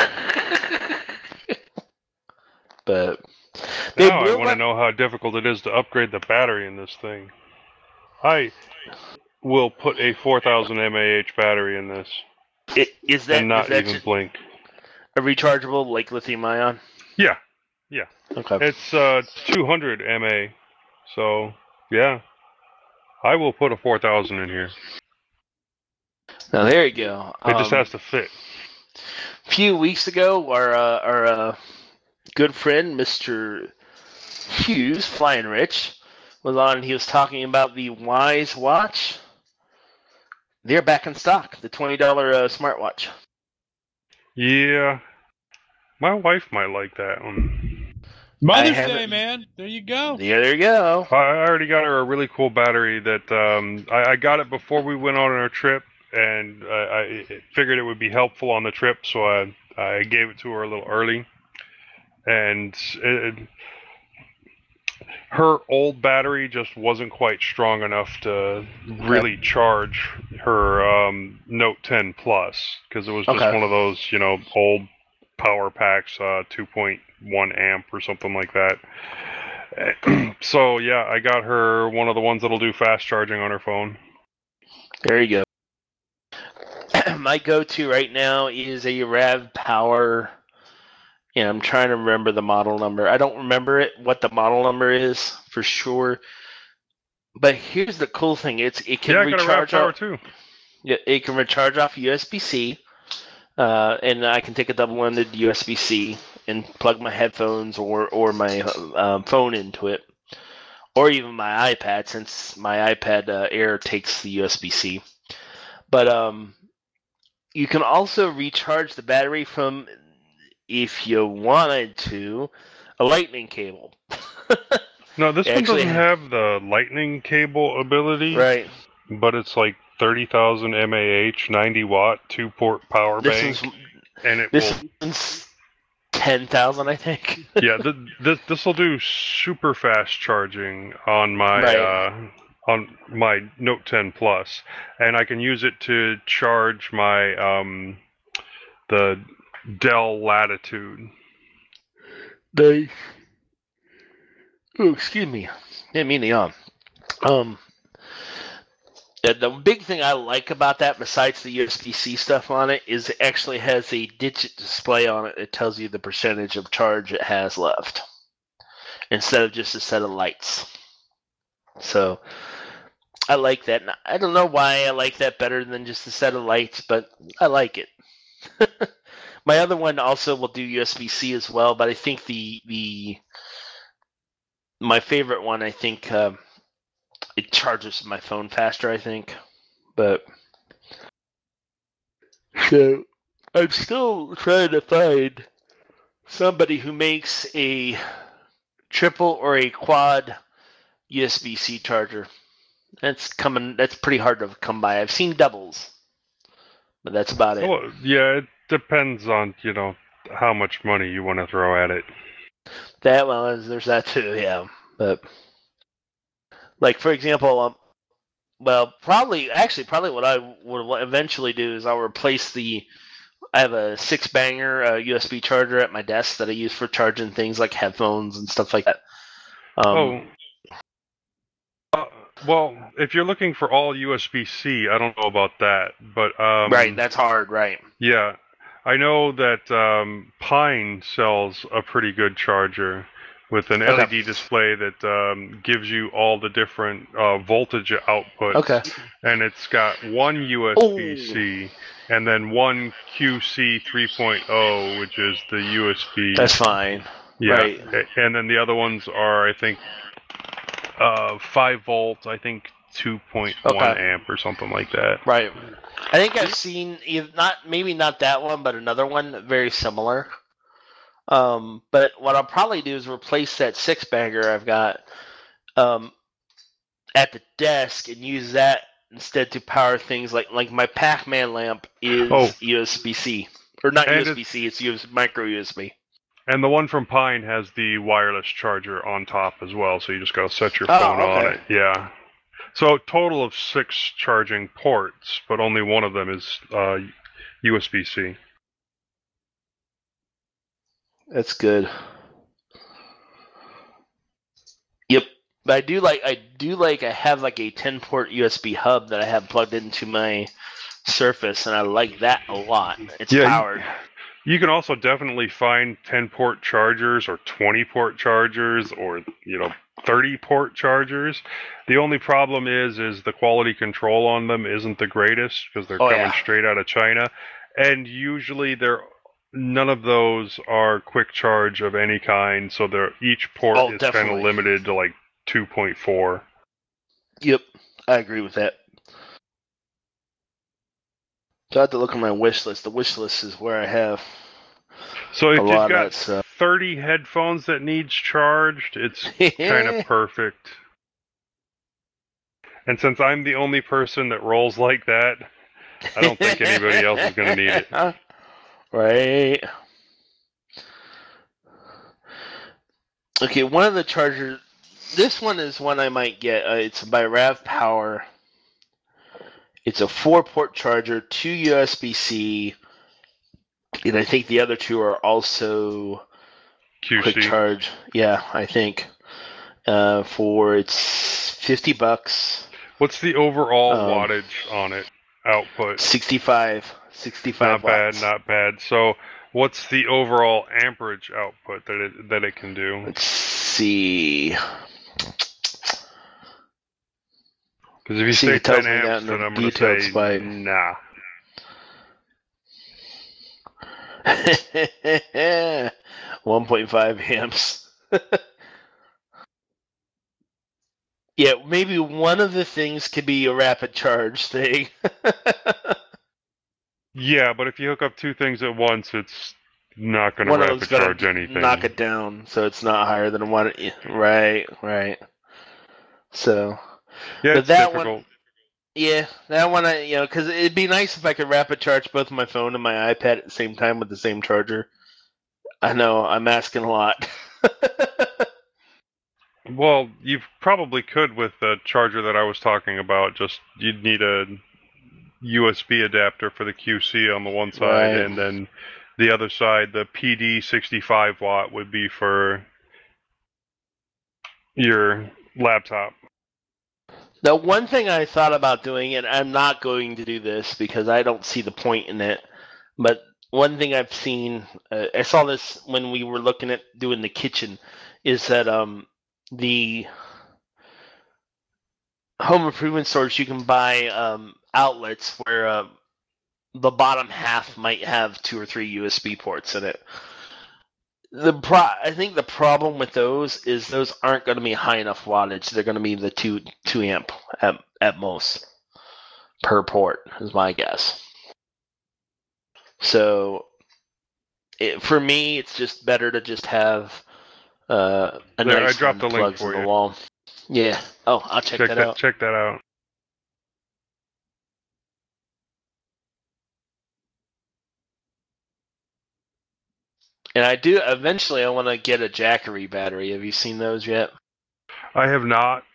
but they Now I will want to let- know how difficult it is to upgrade the battery in this thing. I will put a four thousand milliamp hour battery in this i- is that and not is that even just blink. a rechargeable like lithium ion? Yeah, yeah. Okay. It's uh, two hundred milliamp hour, so yeah. I will put a four thousand in here. Now there you go. It just Um, has to fit. A few weeks ago, our uh, our uh, good friend Mister Hughes, Flying Rich, was on. And he was talking about the Wise watch. They're back in stock. The twenty dollar uh, smartwatch. Yeah. My wife might like that one. Mother's haven't- Day, man. There you go. Yeah, there you go. I I already got her a really cool battery that um, I, I got it before we went on our trip, and I, I figured it would be helpful on the trip, so I, I gave it to her a little early. And it, her old battery just wasn't quite strong enough to really charge her um, Note ten Plus, because it was just Okay. one of those, you know, old power packs, uh, two point one amp or something like that. So yeah, I got her one of the ones that'll do fast charging on her phone. There you go. My go-to right now is a Rav Power. Yeah, I'm trying to remember the model number. I don't remember it, what the model number is for sure. But here's the cool thing: it's it can Yeah, I got a Rav recharge. Power off, too. yeah, it can recharge off U S B C, uh, and I can take a double-ended U S B C and plug my headphones or or my uh, phone into it, or even my iPad, since my iPad uh, Air takes the U S B C. But um, you can also recharge the battery from, if you wanted to, a lightning cable. No, this one Actually- doesn't have the lightning cable ability, Right. but it's like thirty thousand milliamp hour, ninety watt, two port power This bank, is and it this will. one's ten thousand, I think. Yeah, th- this this will do super fast charging on my Right. uh, on my Note ten Plus, and I can use it to charge my um, the Dell Latitude. They. Oh, excuse me. Didn't mean to yawn. Um. The, the big thing I like about that, besides the U S B C stuff on it, is it actually has a digit display on it that tells you the percentage of charge it has left, instead of just a set of lights. So, I like that. And I don't know why I like that better than just a set of lights, but I like it. My other one also will do U S B C as well, but I think the the my favorite one, I think uh, it charges my phone faster. I think, but so I'm still trying to find somebody who makes a triple or a quad U S B C charger. That's coming. That's pretty hard to come by. I've seen doubles, but that's about it. Well, yeah, it depends on, you know, how much money you want to throw at it. That well, there's that too. Yeah, but like for example, um, well, probably actually probably what I would eventually do is I'll replace the. I have a six banger uh, U S B charger at my desk that I use for charging things like headphones and stuff like that. Um, oh. Uh, well, if you're looking for all U S B C, I don't know about that, but um, right, that's hard, right? yeah, I know that um, Pine sells a pretty good charger with an Okay. L E D display that um, gives you all the different uh, voltage outputs. Okay. And it's got one U S B C and then one Q C three point oh, which is the U S B. That's fine. Yeah. Right. A- And then the other ones are, I think, uh, five volt, I think two point one Okay. amp or something like that. Right. I think I've seen eith- not maybe not that one, but another one very similar. Um, but what I'll probably do is replace that six bagger I've got um, at the desk and use that instead to power things like like my Pac-Man lamp is Oh. U S B C or not And U S B C, it's U S micro U S B. And the one from Pine has the wireless charger on top as well, so you just gotta set your Oh, phone on okay. it. Yeah. So total of six charging ports, but only one of them is uh, U S B C. That's good. Yep. But I do like I do like I have like a ten port U S B hub that I have plugged into my Surface, and I like that a lot. It's Yeah, powered. You can also definitely find ten port chargers or twenty port chargers or, you know, thirty port chargers. The only problem is is the quality control on them isn't the greatest because they're Oh, coming yeah. straight out of China, and usually they're none of those are quick charge of any kind, so they're each port Oh, is kind of definitely. limited to like two point four. Yep, I agree with that. So I have to look at my wish list. The wish list is where I have So if a you've lot of got that stuff. thirty headphones that needs charged, it's kind of perfect. And since I'm the only person that rolls like that, I don't think anybody else is going to need it. Right. Okay, one of the chargers. This one is one I might get. Uh, it's by Rav Power. It's a four-port charger, two U S B C, and I think the other two are also Q C. quick charge. Yeah, I think. Uh, for it's fifty bucks. What's the overall Um, wattage on it? Output. sixty-five. sixty-five Not bad, watts. not bad. So, what's the overall amperage output that it that it can do? Let's see. Because if you See, say it tells ten me that amps, in then the I'm going to detailed say spike. nah. one point five amps. Yeah, maybe one of the things could be a rapid charge thing. Yeah, but if you hook up two things at once, it's not going to One of rapid them's gonna charge anything. knock it down, so it's not higher than one. Right, right. So, Yeah, but it's that difficult. one, yeah, that one, I you know, because it'd be nice if I could rapid charge both my phone and my iPad at the same time with the same charger. I know I'm asking a lot. Well, you probably could with the charger that I was talking about. Just you'd need a U S B adapter for the Q C on the one side, Right. and then the other side, the P D sixty-five watt, would be for your laptop. The one thing I thought about doing, and I'm not going to do this because I don't see the point in it, but one thing I've seen, uh, I saw this when we were looking at doing the kitchen, is that um the home improvement stores, you can buy um, outlets where uh, the bottom half might have two or three U S B ports in it. The pro- I think the problem with those is those aren't going to be high enough wattage. They're going to be the two two amp at at most per port, is my guess. So, it, for me, it's just better to just have uh, a There, I nice dropped one the link plugs for in the you. wall. Yeah. Oh, I'll check, Check that, that. out. Check that out. And I do eventually. I want to get a Jackery battery. Have you seen those yet? I have not.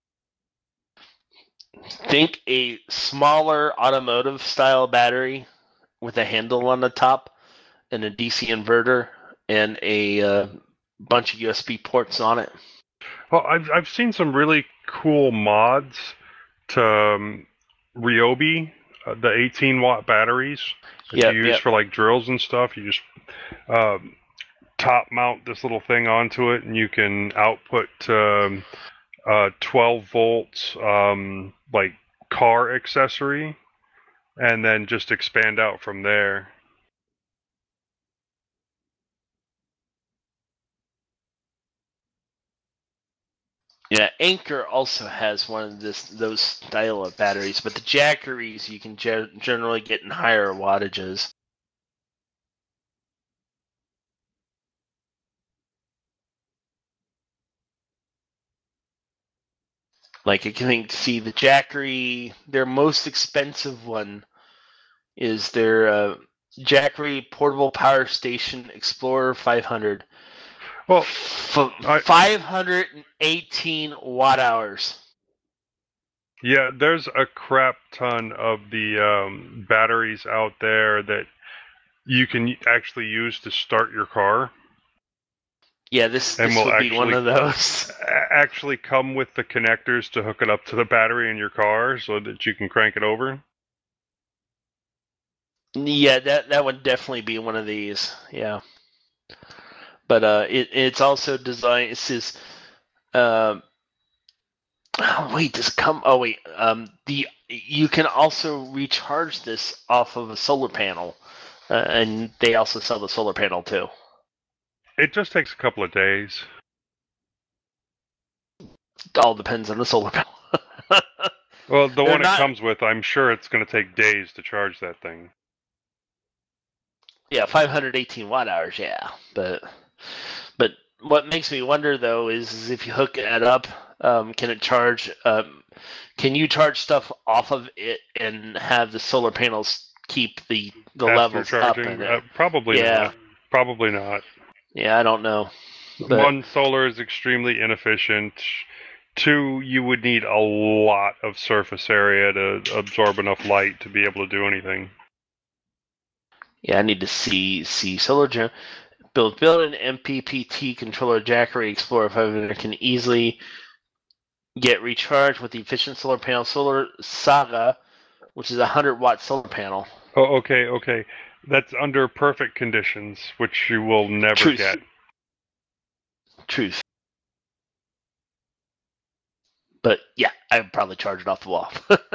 Think a smaller automotive style battery with a handle on the top and a D C inverter and a uh, bunch of U S B ports on it. Well, I've I've seen some really cool mods to um, Ryobi, uh, the eighteen watt batteries that Yep, you use yep. for like drills and stuff. You just um, top mount this little thing onto it, and you can output um, uh, twelve volts, um, like car accessory, and then just expand out from there. Yeah, Anchor also has one of this those style of batteries, but the Jackeries you can ge- generally get in higher wattages. Like I can see the Jackery, their most expensive one is their uh, Jackery Portable Power Station Explorer five hundred. Well, F- I- five hundred eighteen watt hours. Yeah, there's a crap ton of the um, batteries out there that you can actually use to start your car. Yeah, this And this will would be one actually- of those. A- Actually come with the connectors to hook it up to the battery in your car so that you can crank it over. Yeah, that that would definitely be one of these. Yeah, but uh, it it's also designed. It says, um, oh, wait, does it come? Oh wait, um, the you can also recharge this off of a solar panel, uh, and they also sell the solar panel too. It just takes a couple of days. It all depends on the solar panel. Well, the They're one not- it comes with, I'm sure it's going to take days to charge that thing. Yeah, five hundred eighteen watt hours. Yeah, but but what makes me wonder though is, is if you hook it up, um, can it charge? Um, can you charge stuff off of it and have the solar panels keep the the After levels charging, up? In uh, it? probably Yeah. not. Probably not. Yeah, I don't know. But- One, solar is extremely inefficient. Two, you would need a lot of surface area to absorb enough light to be able to do anything. Yeah, I need to see see solar gen. Build build an M P P T controller Jackery Explorer five hundred can easily get recharged with the efficient solar panel Solar Saga, which is a hundred watt solar panel. Oh, okay, okay. That's under perfect conditions, which you will never Truth. get. Truth. But yeah, I'd probably charge it off the wall.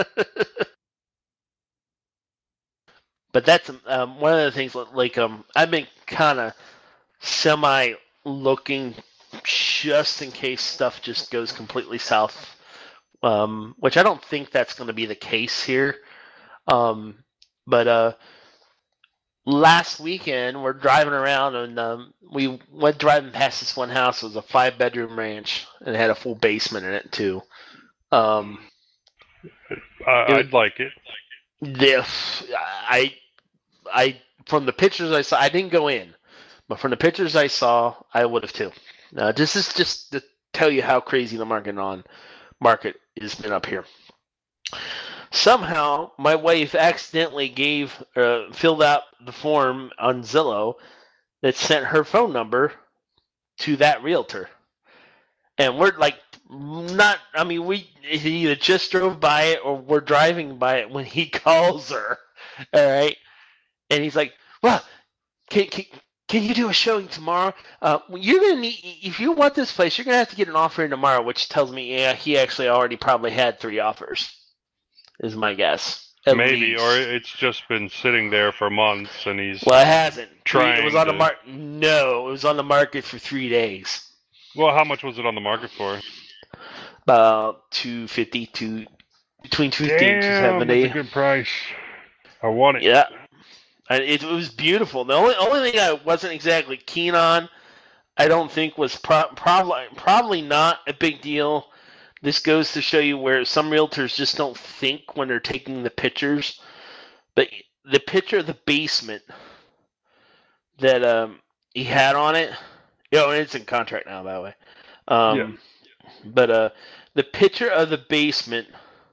But that's um, one of the things. Like um, I've been kind of semi looking just in case stuff just goes completely south, um, which I don't think that's going to be the case here. Um, but uh, last weekend we're driving around and um, we went driving past this one house. It was a five bedroom ranch and it had a full basement in it too. Um, Uh, I'd like it. This I I from the pictures I saw, I didn't go in, but from the pictures I saw, I would have too. Now, this is just to tell you how crazy the market on market has been up here. Somehow, my wife accidentally gave uh, filled out the form on Zillow that sent her phone number to that realtor, and we're like, not. I mean, we he either just drove by it or we're driving by it when he calls her. All right. And he's like, well, can, can, can you do a showing tomorrow? Uh, you're going to need, if you want this place, you're going to have to get an offer in tomorrow, which tells me, yeah, he actually already probably had three offers, is my guess. At Maybe, least. or it's just been sitting there for months and he's... Well, it hasn't. trying It was on to- the market. No, it was on the market for three days. Well, how much was it on the market for? About two fifty to between two fifty and two Damn, seventy. that's a good price. I want it. Yeah, and it, it was beautiful. The only only thing I wasn't exactly keen on, I don't think, was pro- probably probably not a big deal. This goes to show you where some realtors just don't think when they're taking the pictures. But the picture of the basement that um, he had on it, you know, it's in contract now, by the way. Um, Yeah. But uh, the picture of the basement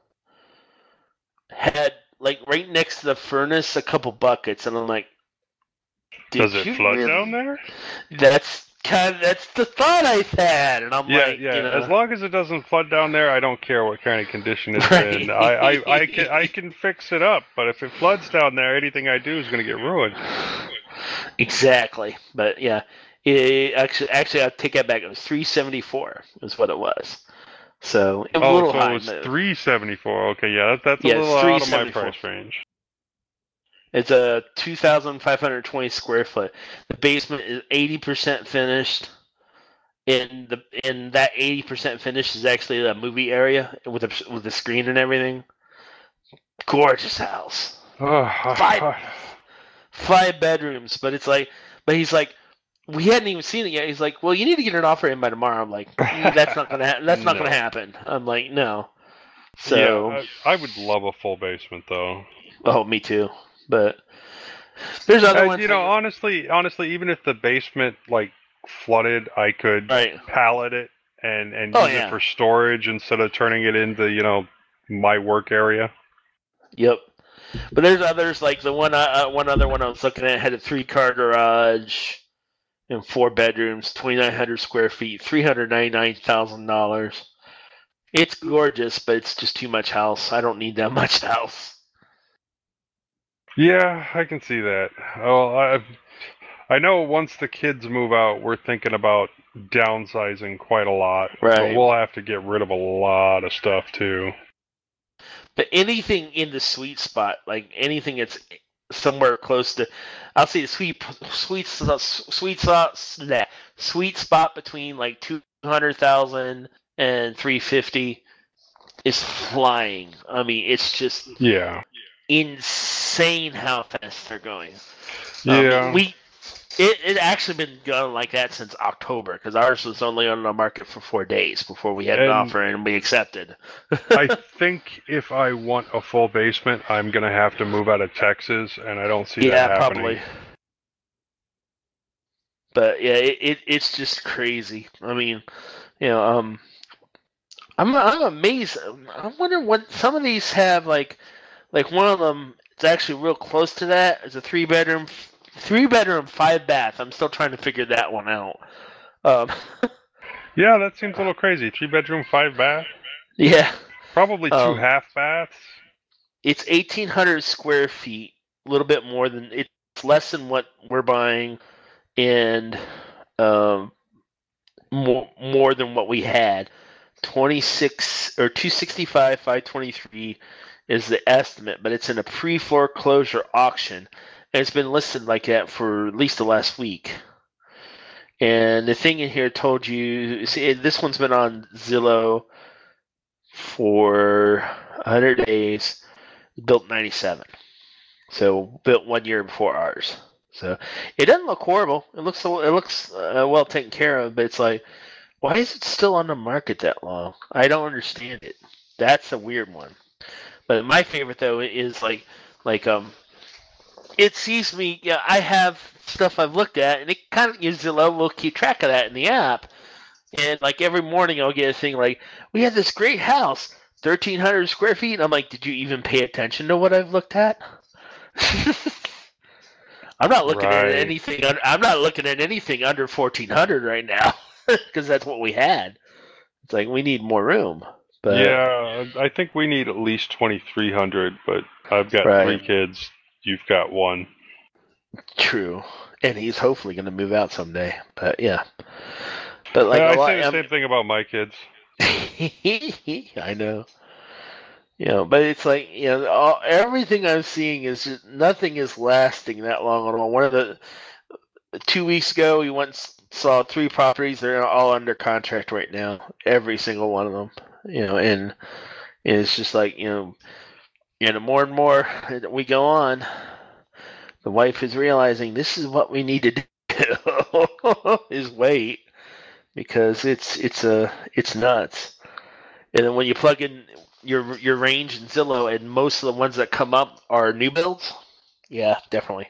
had, like, right next to the furnace, a couple buckets, and I'm like, did Does it you flood really- down there? That's kind of, that's the thought I've had, and I'm Yeah, like, yeah. you know, As long as it doesn't flood down there, I don't care what kind of condition it's Right. in. I, I, I can I can fix it up, but if it floods down there, anything I do is going to get ruined. exactly. But yeah, it, actually, actually, I'll take that back. It was three seventy-four is what it was. So it was a Oh, little so high. it was but three seventy four. Okay, yeah, that, that's a Yeah, it's little out of my three seventy-four. price range. It's a two thousand five hundred twenty square foot. The basement is eighty percent finished. In the in that eighty percent finish is actually the movie area with a with the screen and everything. Gorgeous house. Oh, Five, five bedrooms, but it's like, but he's like, we hadn't even seen it yet. He's like, well, you need to get an offer in by tomorrow. I'm like, "Mm, that's not gonna ha- that's not No. gonna happen. I'm like, no. So, yeah, I, I would love a full basement though. oh, me too. But there's other Uh, ones. you know, that- honestly, honestly, even if the basement like flooded, I could right? pallet it and and Oh, use yeah. it for storage instead of turning it into, you know, my work area. Yep. But there's others, like the one uh, one other one I was looking at had a three car garage and four bedrooms, twenty-nine hundred square feet, three hundred ninety-nine thousand dollars. It's gorgeous, but it's just too much house. I don't need that much house. Yeah, I can see that. Oh, I, I know once the kids move out, we're thinking about downsizing quite a lot. Right. But we'll have to get rid of a lot of stuff too. But anything in the sweet spot, like anything that's somewhere close to, I'll say the sweet, sweet, sweet spot, nah, sweet spot between like two hundred thousand and three fifty is flying. I mean, it's just Yeah. insane how fast they're going. Yeah. Um, we it it actually been going like that since October because ours was only on the market for four days before we had an And- offer and we accepted. I think if I want a full basement, I'm gonna have to move out of Texas, and I don't see Yeah, that happening. probably. But yeah, it, it it's just crazy. I mean, you know, um, I'm I'm amazed. I wonder what some of these have like, like one of them. It's actually real close to that. It's a three bedroom, three bedroom, five bath. I'm still trying to figure that one out. Um, Yeah, that seems a little crazy. Three bedroom, five bath, yeah, probably two Um, half baths. it's eighteen hundred square feet. A little bit more than it's less than what we're buying, and um, more more than what we had. twenty-six or two sixty-five, five twenty-three is the estimate, but it's in a pre-foreclosure auction, and it's been listed like that for at least the last week. And the thing in here told you, see, this one's been on Zillow for one hundred days, built ninety-seven. So built one year before ours. So it doesn't look horrible. It looks it looks uh, well taken care of, but it's like, why is it still on the market that long? I don't understand it. That's a weird one. But my favorite though is like like um it sees me. Yeah, I have stuff I've looked at, and it kind of Zillow will keep track of that in the app. And like every morning, I'll get a thing like, "We have this great house, thirteen hundred square feet." And I'm like, "Did you even pay attention to what I've looked at?" I'm not looking Right. at anything. un- I'm not looking at anything under fourteen hundred right now because that's what we had. It's like we need more room. But Yeah, I think we need at least twenty-three hundred, but I've got Right. three kids. You've got one. true. And he's hopefully going to move out someday. But yeah. But like Yeah, a lot, I say the I'm- same thing about my kids. I know. You know, but it's like, you know, all, everything I'm seeing is just nothing is lasting that long at all. One of the two weeks ago, we went and saw three properties. They're all under contract right now. Every single one of them. You know, and, and it's just like, you know, and the more and more that we go on, the wife is realizing this is what we need to do is wait because it's it's a it's nuts. And then when you plug in your your range in Zillow, and most of the ones that come up are new builds, yeah, definitely.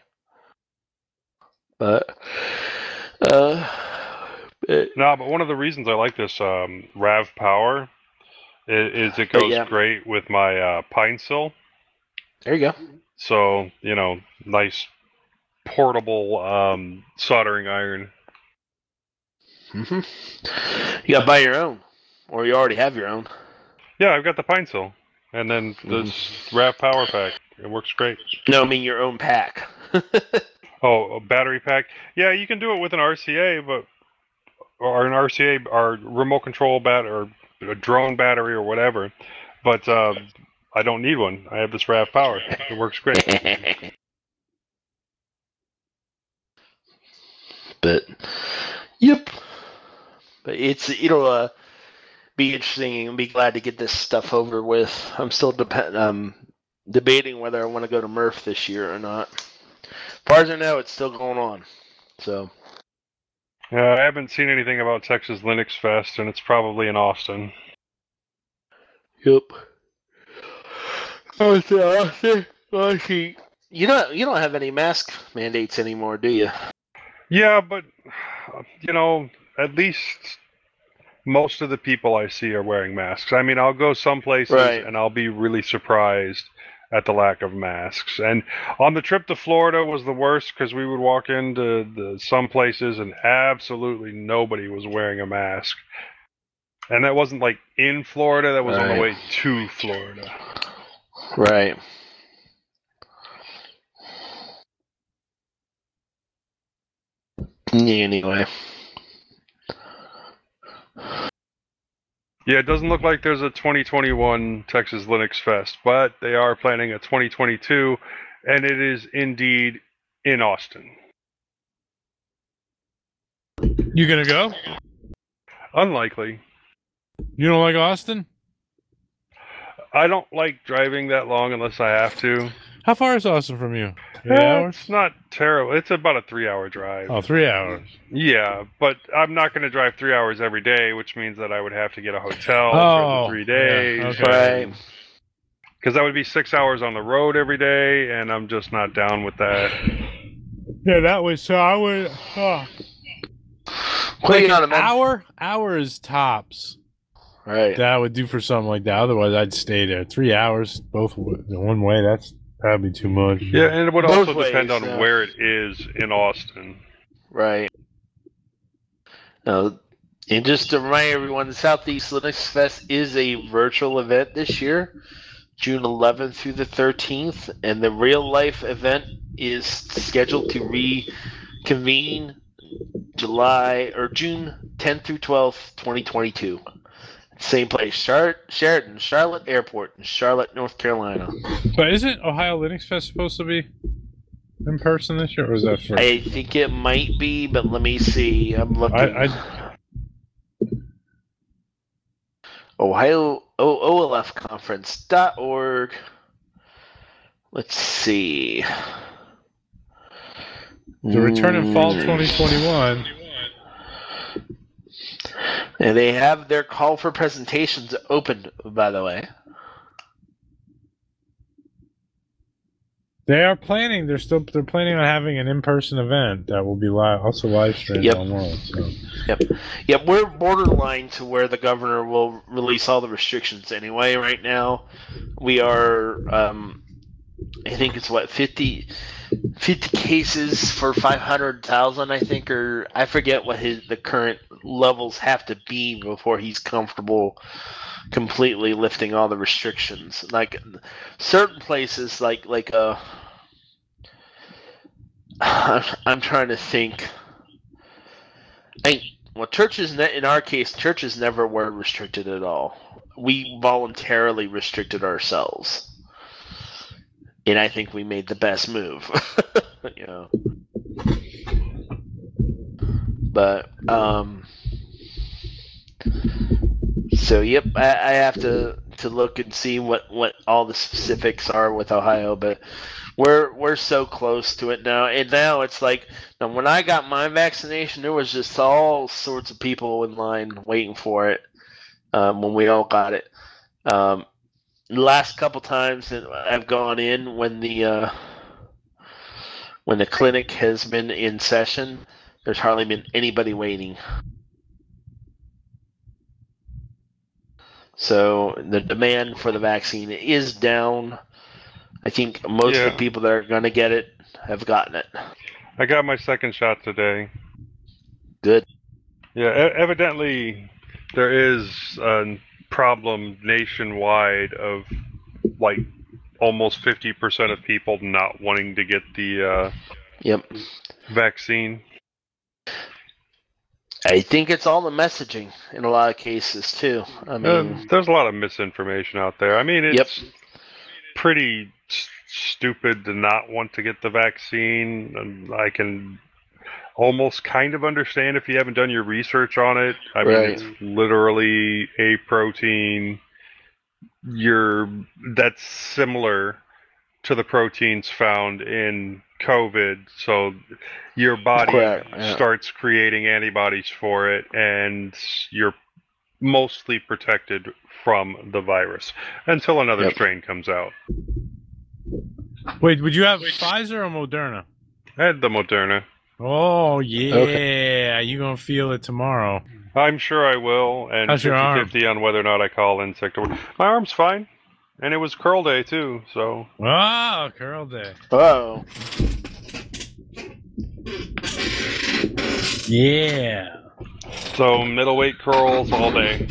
But uh, it, No, but one of the reasons I like this um, Rav Power is, is it Oh, goes yeah. great with my uh, pine sill. there you go. So, you know, nice portable um, soldering iron. hmm You gotta buy your own, or you already have your own. Yeah, I've got the pine sill. And then this Rav Power Pack. It works great. No, I mean your own pack. Oh, a battery pack. Yeah, you can do it with an R C A, but or an R C A or remote control bat or a drone battery or whatever. But uh, I don't need one. I have this Rav Power. It works great. But yep. But it's it'll uh, be interesting and be glad to get this stuff over with. I'm still depend um debating whether I want to go to Murph this year or not. As far as I know, it's still going on. So Uh, I haven't seen anything about Texas Linux Fest, and it's probably in Austin. yep. Oh, so, oh, see, you don't you don't have any mask mandates anymore, do you? Yeah, but, uh, you know, at least most of the people I see are wearing masks. I mean, I'll go some places Right. and I'll be really surprised at the lack of masks. And on the trip to Florida was the worst because we would walk into the, some places and absolutely nobody was wearing a mask. And that wasn't like in Florida, that was on the Right. way to Florida. Right. Anyway. Yeah, it doesn't look like there's a twenty twenty-one Texas Linux Fest, but they are planning a twenty twenty-two, and it is indeed in Austin. You gonna go? Unlikely. You don't like Austin? I don't like driving that long unless I have to. How far is Austin from you? Eight Eh, hours? It's not terrible. It's about a three-hour drive. Oh, three hours. Yeah, but I'm not going to drive three hours every day, which means that I would have to get a hotel Oh, for the three days. yeah, okay. Right. Because that would be six hours on the road every day, and I'm just not down with that. Yeah, that was so. I would. Oh. Well, Like you gotta an remember- hour, hour is tops. Right. That I would do for something like that. Otherwise, I'd stay there. Three hours, both w- one way. That's that'd be too much. Yeah, and it would Both also depend ways, on yeah. where it is in Austin. Right. Now, and just to remind everyone, the Southeast Linux Fest is a virtual event this year, June eleventh through the thirteenth, and the real life event is scheduled to reconvene July or June tenth through twelfth, twenty twenty-two. Same place, Char- Sheridan, Charlotte Airport in Charlotte, North Carolina. But isn't Ohio Linux Fest supposed to be in person this year, or was that first? I think it might be, but let me see. I'm looking. I, I Ohio o- O L F conference dot org. Let's see. the return in fall Mm. twenty twenty-one. And they have their call for presentations open, by the way. They are planning. They're still. They're planning on having an in-person event that will be live, also live streamed Yep. online. So. Yep, we're borderline to where the governor will release all the restrictions anyway. Right now, we are. Um, I think it's what fifty, fifty cases for five hundred thousand. I think, or I forget what his the current levels have to be before he's comfortable completely lifting all the restrictions. Like certain places, like like uh, I'm trying to think. I well, churches ne- in our case, churches never were restricted at all. We voluntarily restricted ourselves, and I think we made the best move. You know, but um. So yep, I, I have to, to look and see what, what all the specifics are with Ohio, but we're we're so close to it now. And now it's like now when I got my vaccination, there was just all sorts of people in line waiting for it um, when we all got it. Um, the last couple times that I've gone in when the uh, when the clinic has been in session, there's hardly been anybody waiting. So the demand for the vaccine is down. I think most Yeah. of the people that are going to get it have gotten it. I got my second shot today. Good. Yeah, e- evidently there is a problem nationwide of like almost fifty percent of people not wanting to get the uh, Yep. vaccine. I think it's all the messaging in a lot of cases too. I Uh, mean, there's a lot of misinformation out there. I mean, it's Yep. pretty s- stupid to not want to get the vaccine. And I can almost kind of understand if you haven't done your research on it. I mean, Right. it's literally a protein. You're that's similar to the proteins found in COVID. So your body Correct, yeah. starts creating antibodies for it, and you're mostly protected from the virus until another Yep. strain comes out. Wait, would you have Pfizer or Moderna? I had the Moderna. Oh yeah, you gonna feel it tomorrow. I'm sure I will, and How's your arm? fifty fifty on whether or not I call in sick to work. My arm's fine, and it was curl day too, so. Oh, curl day. Whoa. Yeah. So middleweight curls all day.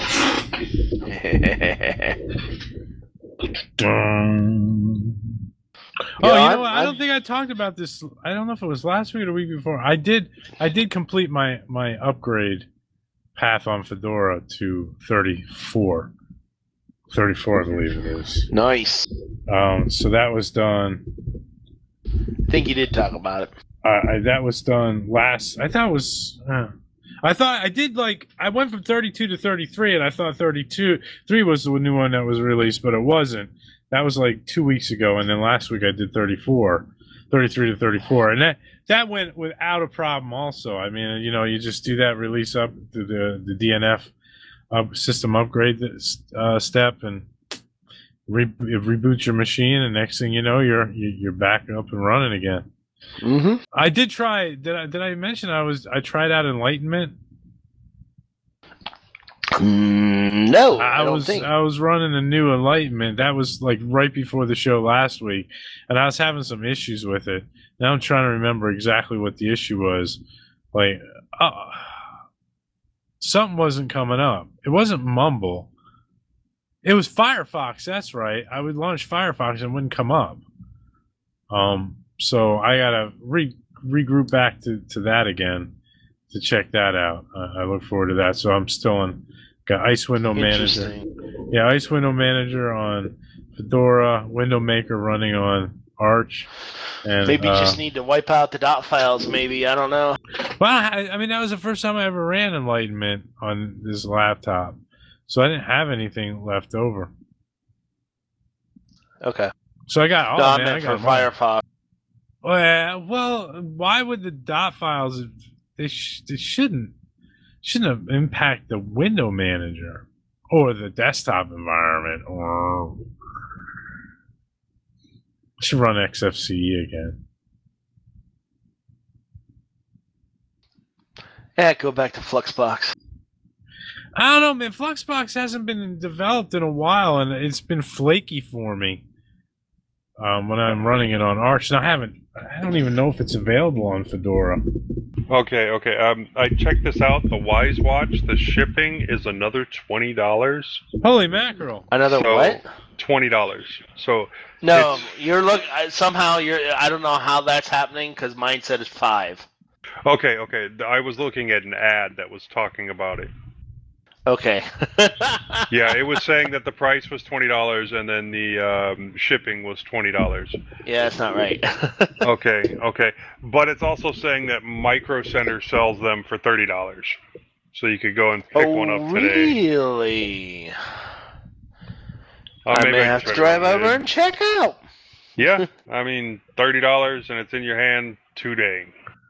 Dun. Oh, Yeah, you I'm- know what? I don't I'm- think I talked about this. I don't know if it was last week or the week before. I did. I did complete my my upgrade path on Fedora to thirty-four. thirty-four, I believe it is. Nice. Um, so that was done. I think you did talk about it. Uh, I, that was done last. I thought it was. Uh, I thought I did like. I went from thirty-two to thirty-three, and I thought thirty-two three was the new one that was released, but it wasn't. That was like two weeks ago, and then last week I did thirty-four, thirty-three to thirty-four, and that that went without a problem. Also, I mean, you know, you just do that release up to the the D N F up, system upgrade uh, step, and re- it reboots your machine, and next thing you know, you're you're back up and running again. Mm-hmm. I did try. Did I did I mention I was I tried out Enlightenment? Mm, no, I, I don't was think. I was running a new Enlightenment. That was like right before the show last week, and I was having some issues with it. Now I'm trying to remember exactly what the issue was. Like, uh, something wasn't coming up. It wasn't Mumble. It was Firefox. That's right. I would launch Firefox and it wouldn't come up. Um. So I gotta re regroup back to, to that again to check that out. Uh, I look forward to that. So I'm still in got Ice Window Manager. Interesting. Yeah, Ice Window Manager on Fedora, Window Maker running on Arch. And, Maybe you uh, just need to wipe out the dot files. Maybe I don't know. Well, I, I mean that was the first time I ever ran Enlightenment on this laptop, so I didn't have anything left over. Okay. So I got oh no, I man, I meant got for them all. Firefox. Well, well, why would the dot files? They sh- they shouldn't shouldn't have impact the window manager or the desktop environment. Or should run X F C E again. Yeah, go back to Fluxbox. I don't know, man. Fluxbox hasn't been developed in a while, and it's been flaky for me. Um, when I'm running it on Arch, and I haven't. I don't even know if it's available on Fedora. Okay, okay. Um, I checked this out. The Wise Watch, the shipping is another twenty dollars. Holy mackerel! Another So, what? Twenty dollars. So No, it's- you're look I- somehow you're. I don't know how that's happening because mine said it's five. okay, okay. I was looking at an ad that was talking about it. Okay. Yeah, it was saying that the price was twenty dollars and then the um, shipping was twenty dollars. Yeah, that's not right. Okay, okay. But it's also saying that Micro Center sells them for thirty dollars. So you could go and pick oh, one up today. really? Uh, I maybe may can have to try drive run it. over and check out. Yeah, I mean, thirty dollars and it's in your hand today.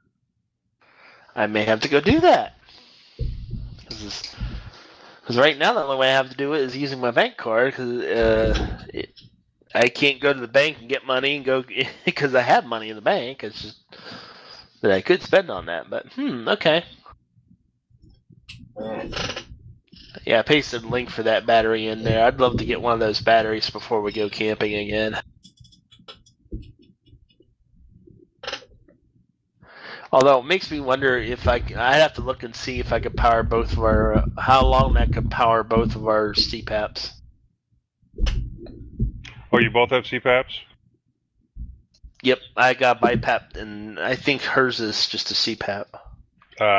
I may have to go do that. Because right now the only way I have to do it is using my bank card because uh, it, I can't go to the bank and get money and go because I have money in the bank. It's just that I could spend on that. But hmm, okay. Yeah, I pasted a link for that battery in there. I'd love to get one of those batteries before we go camping again. Although it makes me wonder if I I'd have to look and see if I could power both of our uh, how long that could power both of our C PAPs. Oh, you both have C PAPs? Yep, I got BiPAP, and I think hers is just a C PAP. Uh,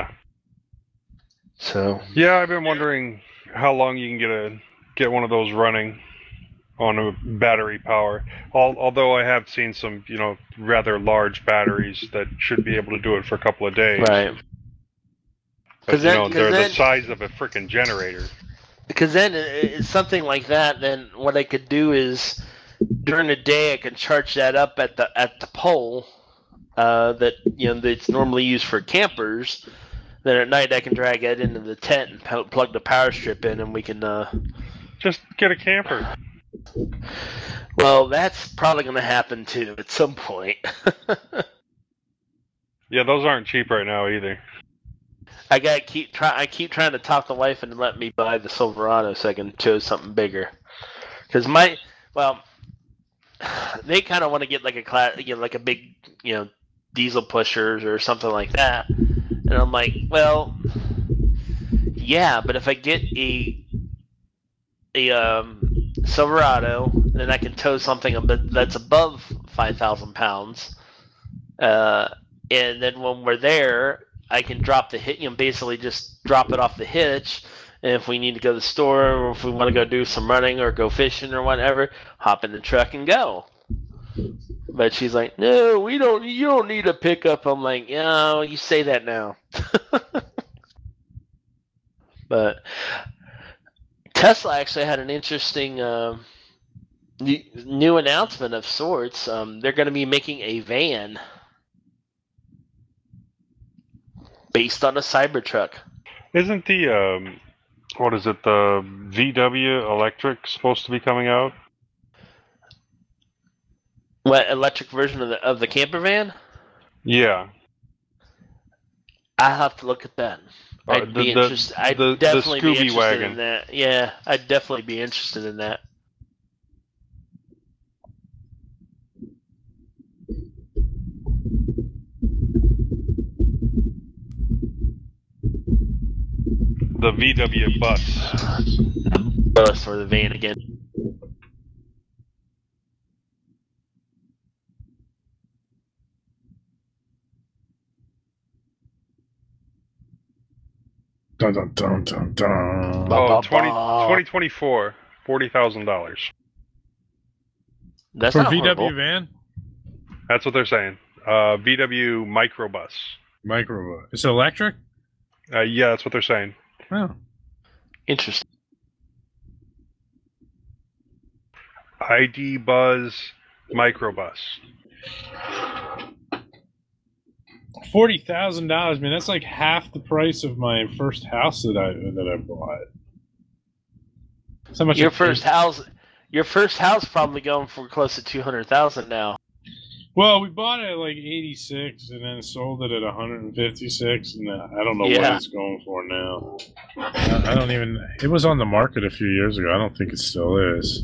So yeah, I've been wondering how long you can get a get one of those running on a battery power. Al- although I have seen some, you know, rather large batteries that should be able to do it for a couple of days. right, But, 'Cause you then- know, 'cause they're then- the size of a freaking generator. because then it- it's something like that. Then what I could do is during the day I can charge that up at the at the pole uh, that you know that's normally used for campers. Then at night I can drag it into the tent and p- plug the power strip in, and we can. Uh, Just get a camper. well, that's probably going to happen too at some point. Yeah, those aren't cheap right now either. I gotta keep try. I keep trying to talk the wife and let me buy the Silverado so I can choose something bigger. Because my well, they kind of want to get like a class, you know, like a big, you know, diesel pushers or something like that. And I'm like, well, yeah, but if I get a a um, Silverado, then I can tow something that's above five thousand pounds, uh, and then when we're there, I can drop the hit, you know, basically just drop it off the hitch. And if we need to go to the store, or if we want to go do some running or go fishing or whatever, hop in the truck and go. But she's like, no, we don't. You don't need a pickup. I'm like, yeah, you say that now. But Tesla actually had an interesting uh, new, new announcement of sorts. Um, they're going to be making a van based on a Cybertruck. Isn't the um, what is it? The V W electric supposed to be coming out? What, electric version of the of the camper van? Yeah. I have to look at that. I'd Uh, be the- interested. I'd the- the definitely be Scooby interested wagon. in that. Yeah, I'd definitely be interested in that. The V W bus. Bus or the van again. Dun dun dun dun dun. Ba, Oh, ba, twenty, ba. twenty twenty-four, forty thousand dollars. That's For not V W horrible. van, That's what they're saying. Uh, V W microbus. micro. It's electric. Uh, yeah, that's what they're saying. Oh, Interesting. I D Buzz microbus. forty thousand dollars, man. That's like half the price of my first house that I that I bought. So much. Your it- first house, your first house probably going for close to two hundred thousand now. Well, we bought it at like eighty-six and then sold it at one hundred fifty-six, and uh, I don't know Yeah. what it's going for now. I I don't even. It was on the market a few years ago. I don't think it still is.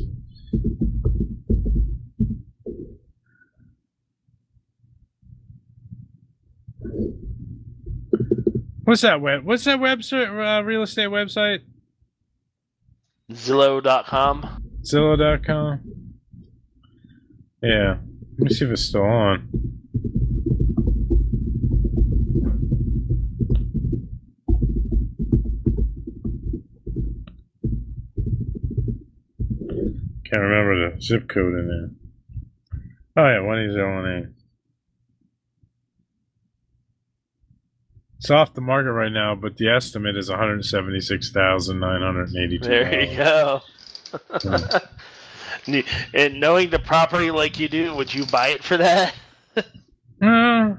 What's that web? What's that website? Uh, real estate website? Zillow dot com. Zillow dot com. Yeah. Let me see if it's still on. Can't remember the zip code in there. Oh yeah, one zero one eight. It's off the market right now, but the estimate is one hundred seventy-six thousand nine hundred eighty-two. There you go. And knowing the property like you do, would you buy it for that? Uh,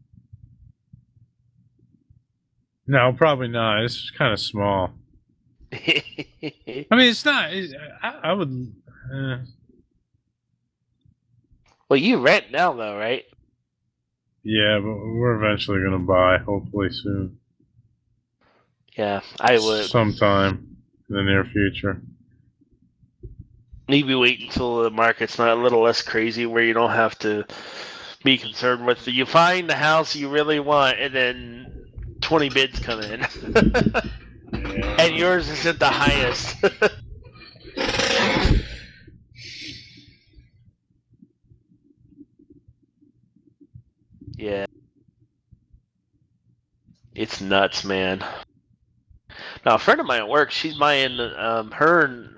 no, probably not. It's kind of small. I mean, it's not. It's, I, I would. Uh, Well, you rent now, though, right? yeah, but we're eventually going to buy, hopefully soon. Yeah, I would. Sometime in the near future. Maybe wait until the market's not a little less crazy, where you don't have to be concerned with. You find the house you really want, and then twenty bids come in, Yeah. and yours isn't the highest. Yeah. It's nuts, man. Now, a friend of mine at work, she's buying, um, her and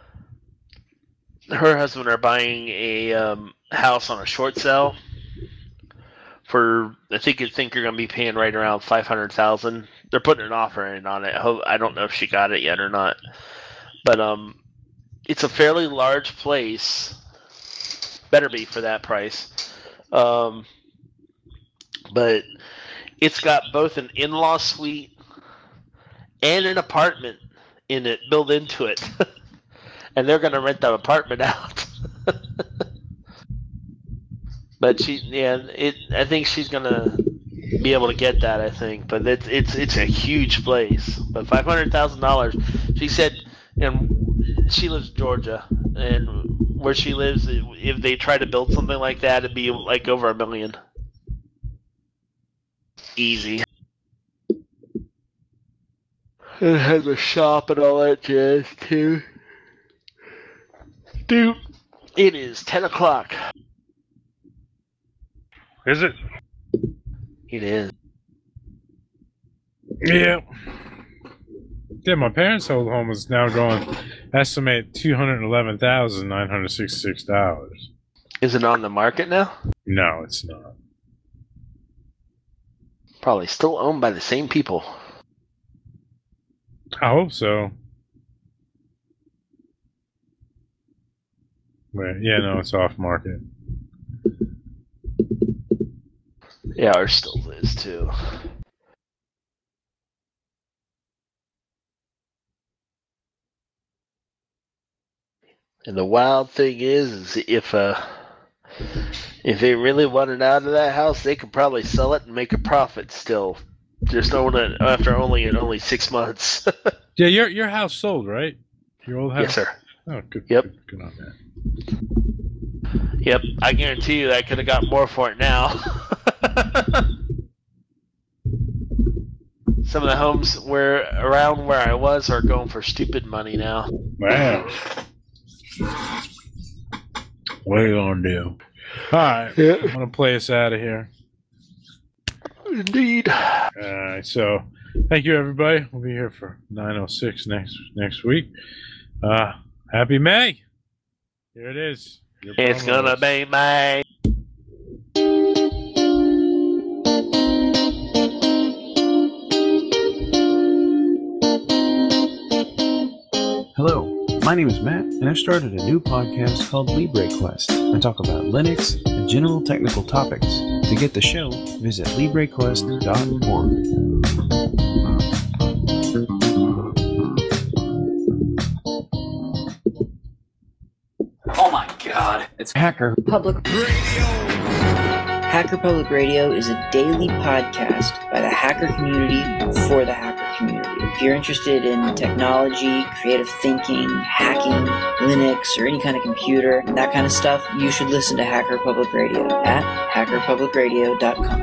her husband are buying a um, house on a short sale for, I think you think you're going to be paying right around five hundred thousand dollars. They're putting an offer in on it. I don't know if she got it yet or not. But um, it's a fairly large place. Better be for that price. Um, but it's got both an in-law suite and an apartment in it, built into it. And they're going to rent the apartment out. But she, yeah, it. I think she's going to be able to get that, I think. But it's it's it's a huge place. But five hundred thousand dollars, she said, and she lives in Georgia, and where she lives, if they try to build something like that, it'd be like over a million. Easy. It has a shop and all that jazz too. Dude, it is ten o'clock. Is it? It is. Yeah. Yeah, my parents' old home is now going, estimate two hundred eleven thousand nine hundred sixty-six dollars. Is it on the market now? No, it's not. Probably still owned by the same people. I hope so. But yeah, no, it's off market. Yeah, ours still is too. And the wild thing is, is if uh, if they really wanted out of that house, they could probably sell it and make a profit still. Just own it after only in only six months. Yeah, your your house sold, right? Your old house. Yes, sir. Oh, good. Yep. Good, good on that. Yep, I guarantee you I could have got more for it now. Some of the homes where around where I was are going for stupid money now. Wow. What are you gonna do? All right, Yeah. I'm gonna play us out of here. Indeed. All right, so thank you, everybody. We'll be here for nine oh six next next week. Uh, happy May. Here it is. Your It's promo gonna list. be May. Hello, my name is Matt, and I've started a new podcast called LibreQuest. I talk about Linux and general technical topics. To get the show, visit libre quest dot org. Oh my god. It's Hacker Public Hacker Public Radio is a daily podcast by the hacker community for the hacker community. If you're interested in technology, creative thinking, hacking, Linux, or any kind of computer, that kind of stuff, you should listen to Hacker Public Radio at hacker public radio dot com.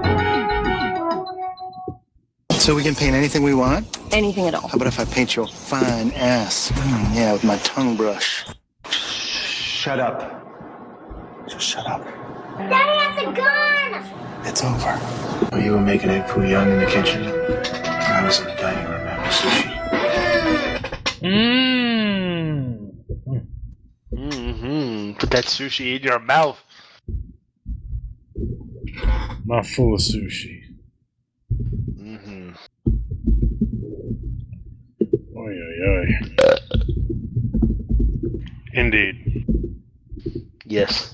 So we can paint anything we want? Anything at all. How about if I paint your fine ass? Mm, yeah, with my tongue brush. Shut up. Just shut up. Daddy has a gun! It's over. Oh, you were making egg foo young in the kitchen. I was in the dining room having sushi. Mmm. Mm-hmm. Put that sushi in your mouth. Not full of sushi. Mm-hmm. Oy, oy, oy. Indeed. Yes.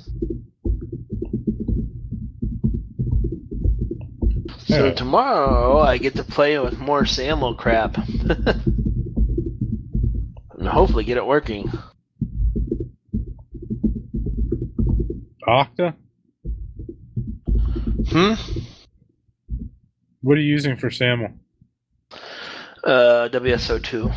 So Yeah. tomorrow I get to play with more SAML crap. And hopefully get it working. Okta? Hmm? What are you using for SAML? Uh, W S O two.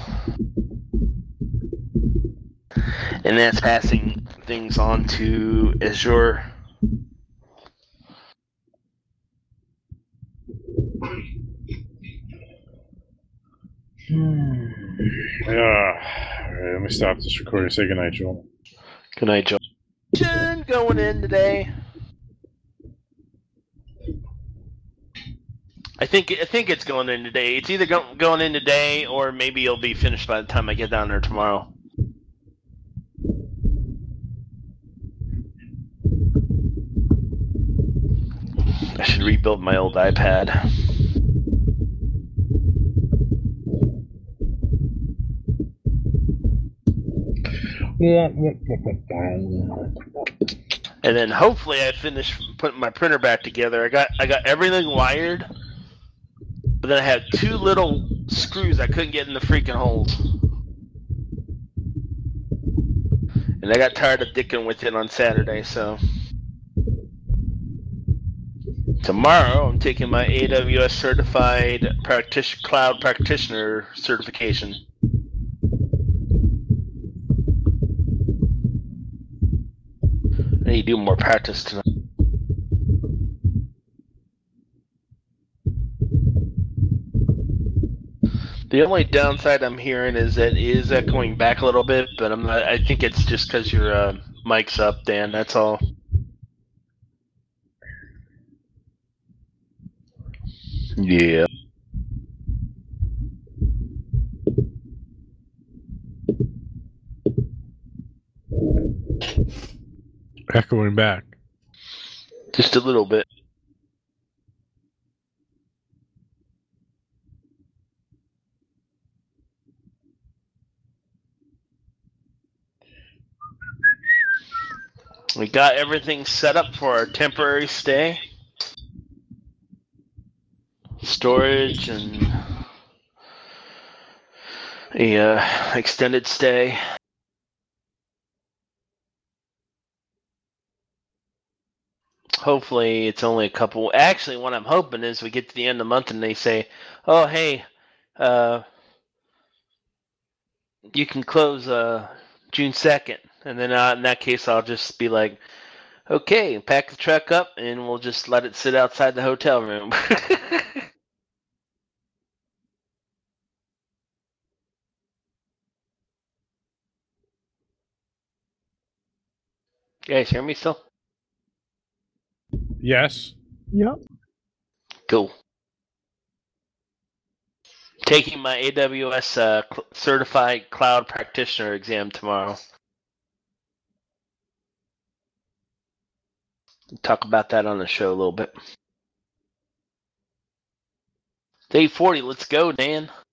And that's passing things on to Azure. Yeah. All right, let me stop this recording. Say goodnight, Joel. Good night, Joe. Going in today. I think I think it's going in today. It's either go, going in today or maybe it'll be finished by the time I get down there tomorrow. I should rebuild my old iPad. And then hopefully I finish putting my printer back together. I got I got everything wired, but then I had two little screws I couldn't get in the freaking holes. And I got tired of dicking with it on Saturday, so Tomorrow, I'm taking my A W S Certified Practic- Cloud Practitioner certification. I need to do more practice tonight. The only downside I'm hearing is that it is echoing back a little bit, but I'm not, I think it's just because your uh, mic's up, Dan. That's all. Yeah. Echoing back. Just a little bit. We got everything set up for our temporary stay. Storage and a uh, extended stay. Hopefully it's only a couple. Actually, what I'm hoping is we get to the end of the month and they say, oh, hey, uh, you can close uh, June second. And then uh, in that case, I'll just be like, okay, pack the truck up and we'll just let it sit outside the hotel room. You guys hear me still? Yes. Yep. Cool. Taking my A W S uh, cl- Certified Cloud Practitioner exam tomorrow. Talk about that on the show a little bit. Day forty, let's go, Dan.